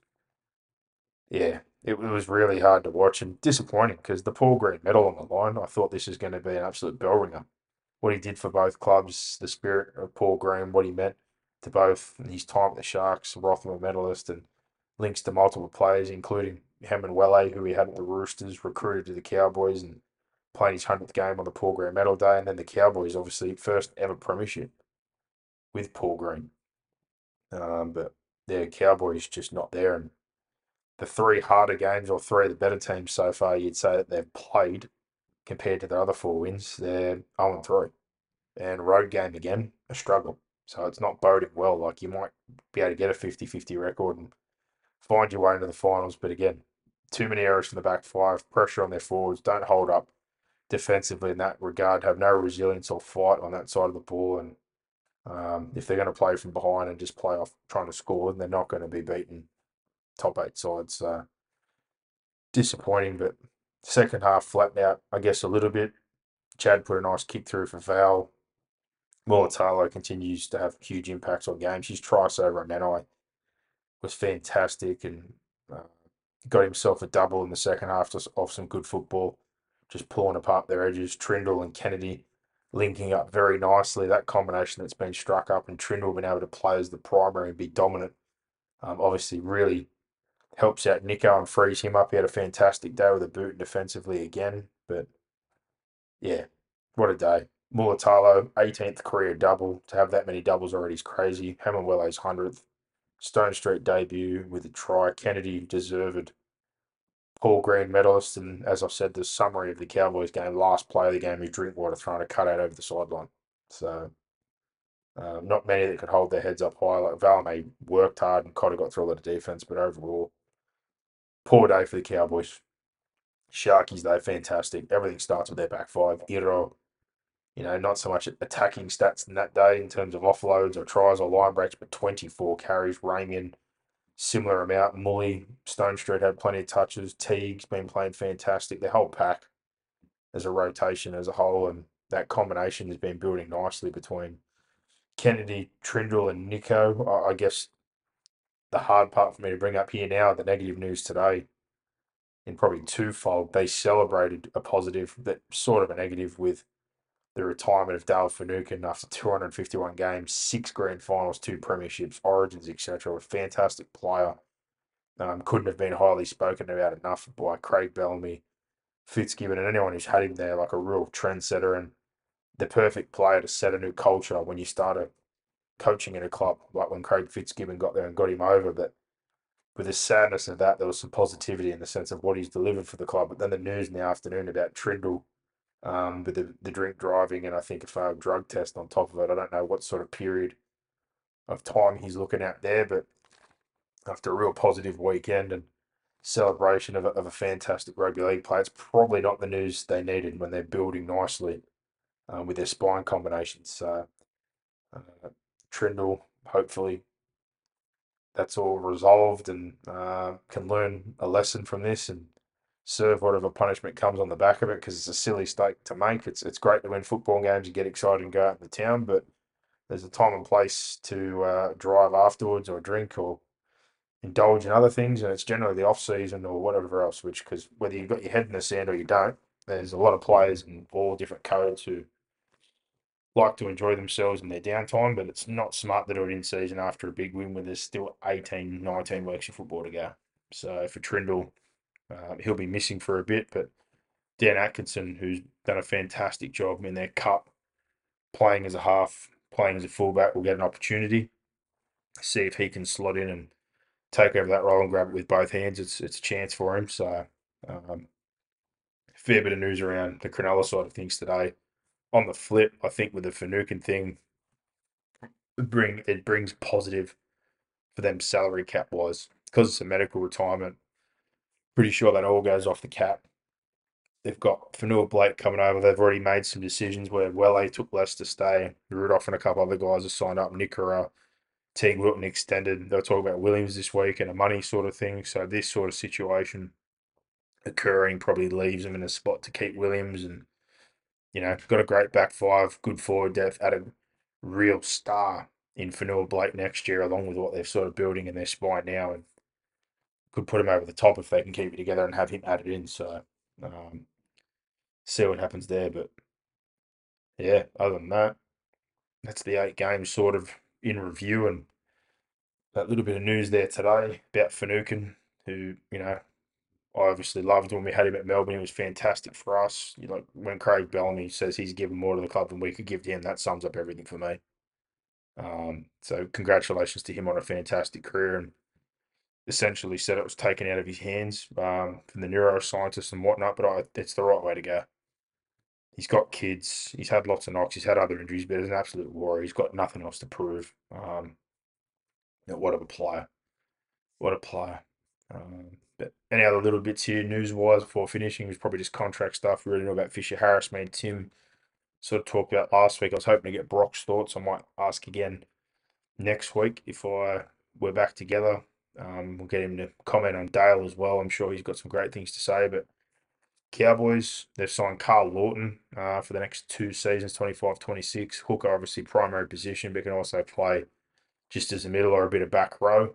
yeah, it was really hard to watch and disappointing because the Paul Green medal on the line, I thought this was going to be an absolute bell ringer. What he did for both clubs, the spirit of Paul Green, what he meant to both his time at the Sharks, Rothman medalist, and links to multiple players, including Herman Welle, who he had at the Roosters, recruited to the Cowboys and playing his 100th game on the Paul Green medal day. And then the Cowboys, obviously, first ever premiership with Paul Green. But the Cowboys just not there. And the 3 harder games or 3 of the better teams so far, you'd say that they've played compared to the other 4 wins, they're 0-3. And road game again, a struggle. So it's not boding well. Like you might be able to get a 50-50 record and find your way into the finals. But again, too many errors from the back five, pressure on their forwards, don't hold up defensively in that regard, have no resilience or fight on that side of the ball. And if they're going to play from behind and just play off trying to score, then they're not going to be beating top eight sides. So disappointing, but second half flattened out, I guess, a little bit. Chad put a nice kick through for Val. Mulatalo continues to have huge impacts on games. His try over on Nanai was fantastic and uh, got himself a double in the second half off some good football, just pulling apart their edges. Trindle and Kennedy linking up very nicely. That combination that's been struck up, and Trindle being able to play as the primary and be dominant, obviously really helps out Nico and frees him up. He had a fantastic day with a boot defensively again. But yeah, what a day. Mulatalo, 18th career double. To have that many doubles already is crazy. Hemingway's 100th. Stone Street debut with a try. Kennedy deserved Paul Green medalist. And as I've said, the summary of the Cowboys game, last play of the game is Drinkwater trying to cut out over the sideline. So not many that could hold their heads up high. Like Valme worked hard and kind of got through a lot of defense, but overall, poor day for the Cowboys. Sharkies, though, fantastic. Everything starts with their back five. Iro, not so much attacking stats in that day in terms of offloads or tries or line breaks, but 24 carries. Ramian, similar amount. Mully, Stone Street had plenty of touches. Teague's been playing fantastic. The whole pack as a rotation as a whole, and that combination has been building nicely between Kennedy, Trindle, and Nico. I guess the hard part for me to bring up here now, the negative news today, in probably twofold. They celebrated a positive that sort of a negative with the retirement of Dale Finucane after 251 games, 6 grand finals, 2 premierships, origins, etc. A fantastic player. Couldn't have been highly spoken about enough by Craig Bellamy, Fitzgibbon, and anyone who's had him there, like a real trendsetter and the perfect player to set a new culture when you started coaching in a club, like when Craig Fitzgibbon got there and got him over. But with the sadness of that, there was some positivity in the sense of what he's delivered for the club. But then the news in the afternoon about Trindle with the drink driving and I think a failed drug test on top of it. I don't know what sort of period of time he's looking at there, but after a real positive weekend and celebration of a fantastic rugby league play, it's probably not the news they needed when they're building nicely with their spine combinations. So Trindle, hopefully that's all resolved and can learn a lesson from this and serve whatever punishment comes on the back of it because it's a silly stake to make. It's great to win football games and get excited and go out in the town, but there's a time and place to drive afterwards or drink or indulge in other things, and it's generally the off season or whatever else. Which because whether you've got your head in the sand or you don't, there's a lot of players in all different codes who like to enjoy themselves in their downtime, but it's not smart to do it in season after a big win when there's still 18, 19 weeks of football to go. So for Trindle, he'll be missing for a bit, but Dan Atkinson, who's done a fantastic job in their cup, playing as a half, playing as a fullback, will get an opportunity. See if he can slot in and take over that role and grab it with both hands. It's a chance for him. So, fair bit of news around the Cronulla side of things today. On the flip, I think with the Finucane thing, it brings positive for them salary cap wise because it's a medical retirement. Pretty sure that all goes off the cap. They've got Fanua Blake coming over. They've already made some decisions where Welle took less to stay. Rudolph and a couple other guys have signed up. Nickera, Teague Wilton extended. They were talking about Williams this week and a money sort of thing. So this sort of situation occurring probably leaves them in a spot to keep Williams and got a great back five, good forward depth, add a real star in Fanua Blake next year, along with what they're sort of building in their spine now, and could put him over the top if they can keep it together and have him added in. So, see what happens there. But yeah, other than that, that's the 8 games sort of in review, and that little bit of news there today about Finucane, who I obviously loved when we had him at Melbourne. He was fantastic for us. When Craig Bellamy says he's given more to the club than we could give to him, that sums up everything for me. So congratulations to him on a fantastic career, and essentially said it was taken out of his hands from the neuroscientists and whatnot. But it's the right way to go. He's got kids. He's had lots of knocks. He's had other injuries, but he's an absolute warrior. He's got nothing else to prove. What a player! What a player! But any other little bits here, news-wise, before finishing, was probably just contract stuff. We really know about Fisher Harris. Me and Tim sort of talked about last week. I was hoping to get Brock's thoughts. I might ask again next week if we're back together. We'll get him to comment on Dale as well. I'm sure he's got some great things to say. But Cowboys, they've signed Carl Lawton for the next 2 seasons, 25-26. Hooker, obviously primary position, but can also play just as a middle or a bit of back row.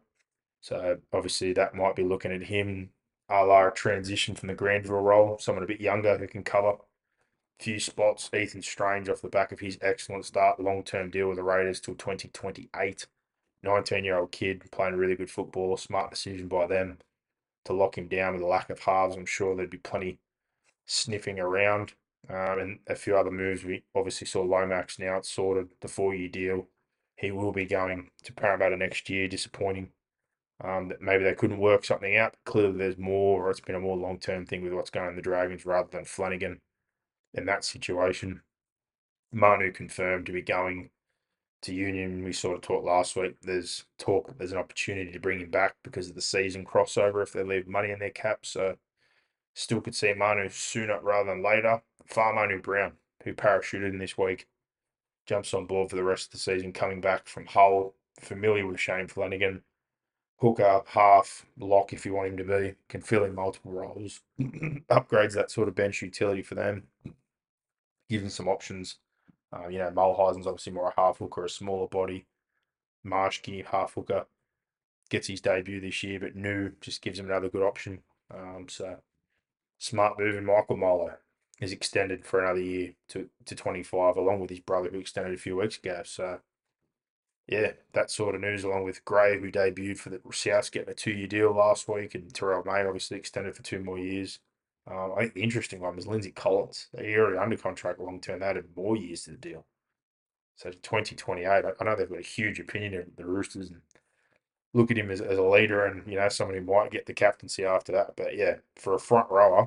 So obviously that might be looking at him a la transition from the Granville role, someone a bit younger who can cover a few spots. Ethan Strange off the back of his excellent start, long-term deal with the Raiders till 2028. 19-year-old kid playing really good football, smart decision by them to lock him down with a lack of halves. I'm sure there'd be plenty sniffing around. And a few other moves. We obviously saw Lomax now. It's sorted, the 4-year deal. He will be going to Parramatta next year. Disappointing that maybe they couldn't work something out. Clearly there's more, or it's been a more long-term thing with what's going on in the Dragons rather than Flanagan in that situation. Manu confirmed to be going to Union. We sort of talked last week. There's talk that there's an opportunity to bring him back because of the season crossover if they leave money in their cap. So still could see Manu sooner rather than later. Manu Brown, who parachuted in this week, jumps on board for the rest of the season, coming back from Hull, familiar with Shane Flanagan. Hooker, half, lock if you want him to be, can fill in multiple roles. Upgrades that sort of bench utility for them. Give them some options. Mulheisen's obviously more a half hooker, a smaller body. Marshke, half hooker, gets his debut this year, but New just gives him another good option. So smart move. And Michael Molo is extended for another year to 25, along with his brother who extended a few weeks ago. So yeah, that sort of news, along with Gray, who debuted for the South, getting a 2-year deal last week, and Terrell May obviously extended for 2 more years. I think the interesting one was Lindsay Collins. They're already under contract long term. They added more years to the deal. So 2028, I know they've got a huge opinion of the Roosters and look at him as a leader and, someone who might get the captaincy after that. But yeah, for a front rower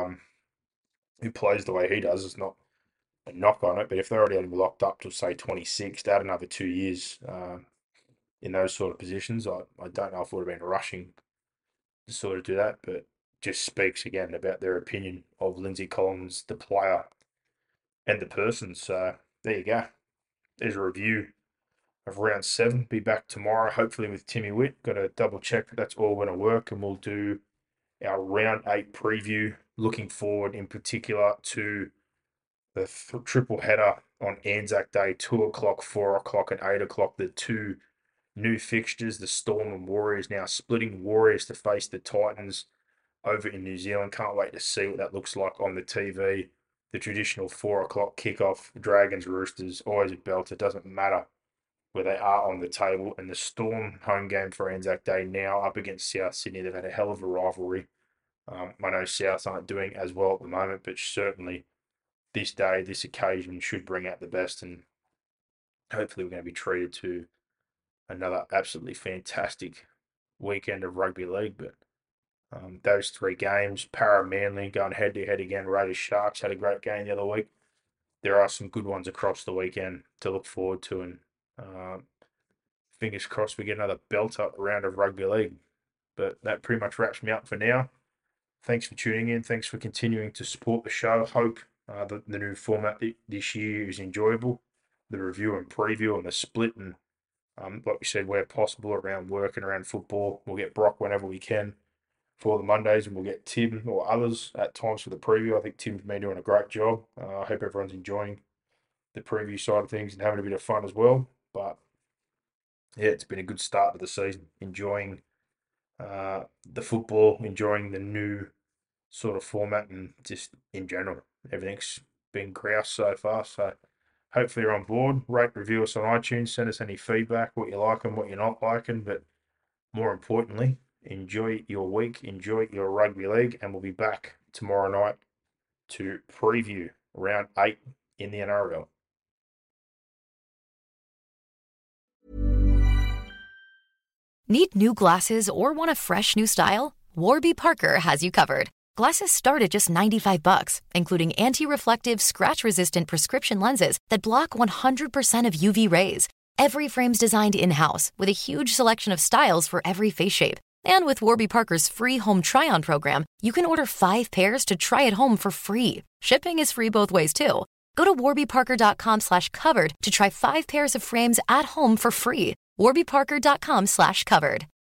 who plays the way he does, it's not a knock on it. But if they're already locked up to, say, 26, to add another 2 years in those sort of positions, I don't know if it would have been rushing to sort of do that, but just speaks again about their opinion of Lindsay Collins, the player and the person. So there you go. There's a review of round 7. Be back tomorrow, hopefully with Timmy Witt. Got to double check that that's all going to work, and we'll do our round 8 preview. Looking forward in particular to the triple header on Anzac Day, 2 o'clock, 4 o'clock, and 8 o'clock. The 2 new fixtures, the Storm and Warriors now splitting. Warriors to face the Titans over in New Zealand. Can't wait to see what that looks like on the TV. The traditional 4 o'clock kickoff, Dragons, Roosters, always a belter. Doesn't matter where they are on the table. And the Storm home game for Anzac Day now up against South Sydney. They've had a hell of a rivalry. I know South aren't doing as well at the moment, but certainly this day, this occasion should bring out the best. And hopefully we're going to be treated to another absolutely fantastic weekend of rugby league. But those 3 games, Para Manly going head to head again. Raiders Sharks had a great game the other week. There are some good ones across the weekend to look forward to, and fingers crossed we get another belt-up round of rugby league. But that pretty much wraps me up for now. Thanks for tuning in. Thanks for continuing to support the show. Hope the new format this year is enjoyable. The review and preview and the split, and like we said, where possible around work and around football. We'll get Brock whenever we can for the Mondays, and we'll get Tim or others at times for the preview. I think Tim's been doing a great job. I hope everyone's enjoying the preview side of things and having a bit of fun as well. But yeah, it's been a good start to the season. Enjoying the football, enjoying the new sort of format, and just in general, everything's been grouse so far. So hopefully you're on board. Rate, review us on iTunes. Send us any feedback, what you like and what you're not liking. But more importantly, enjoy your week, enjoy your rugby league, and we'll be back tomorrow night to preview round 8 in the NRL. Need new glasses or want a fresh new style? Warby Parker has you covered. Glasses start at just $95, including anti-reflective, scratch-resistant prescription lenses that block 100% of UV rays. Every frame's designed in-house with a huge selection of styles for every face shape. And with Warby Parker's free home try-on program, you can order 5 pairs to try at home for free. Shipping is free both ways, too. Go to warbyparker.com/covered to try 5 pairs of frames at home for free. warbyparker.com/covered.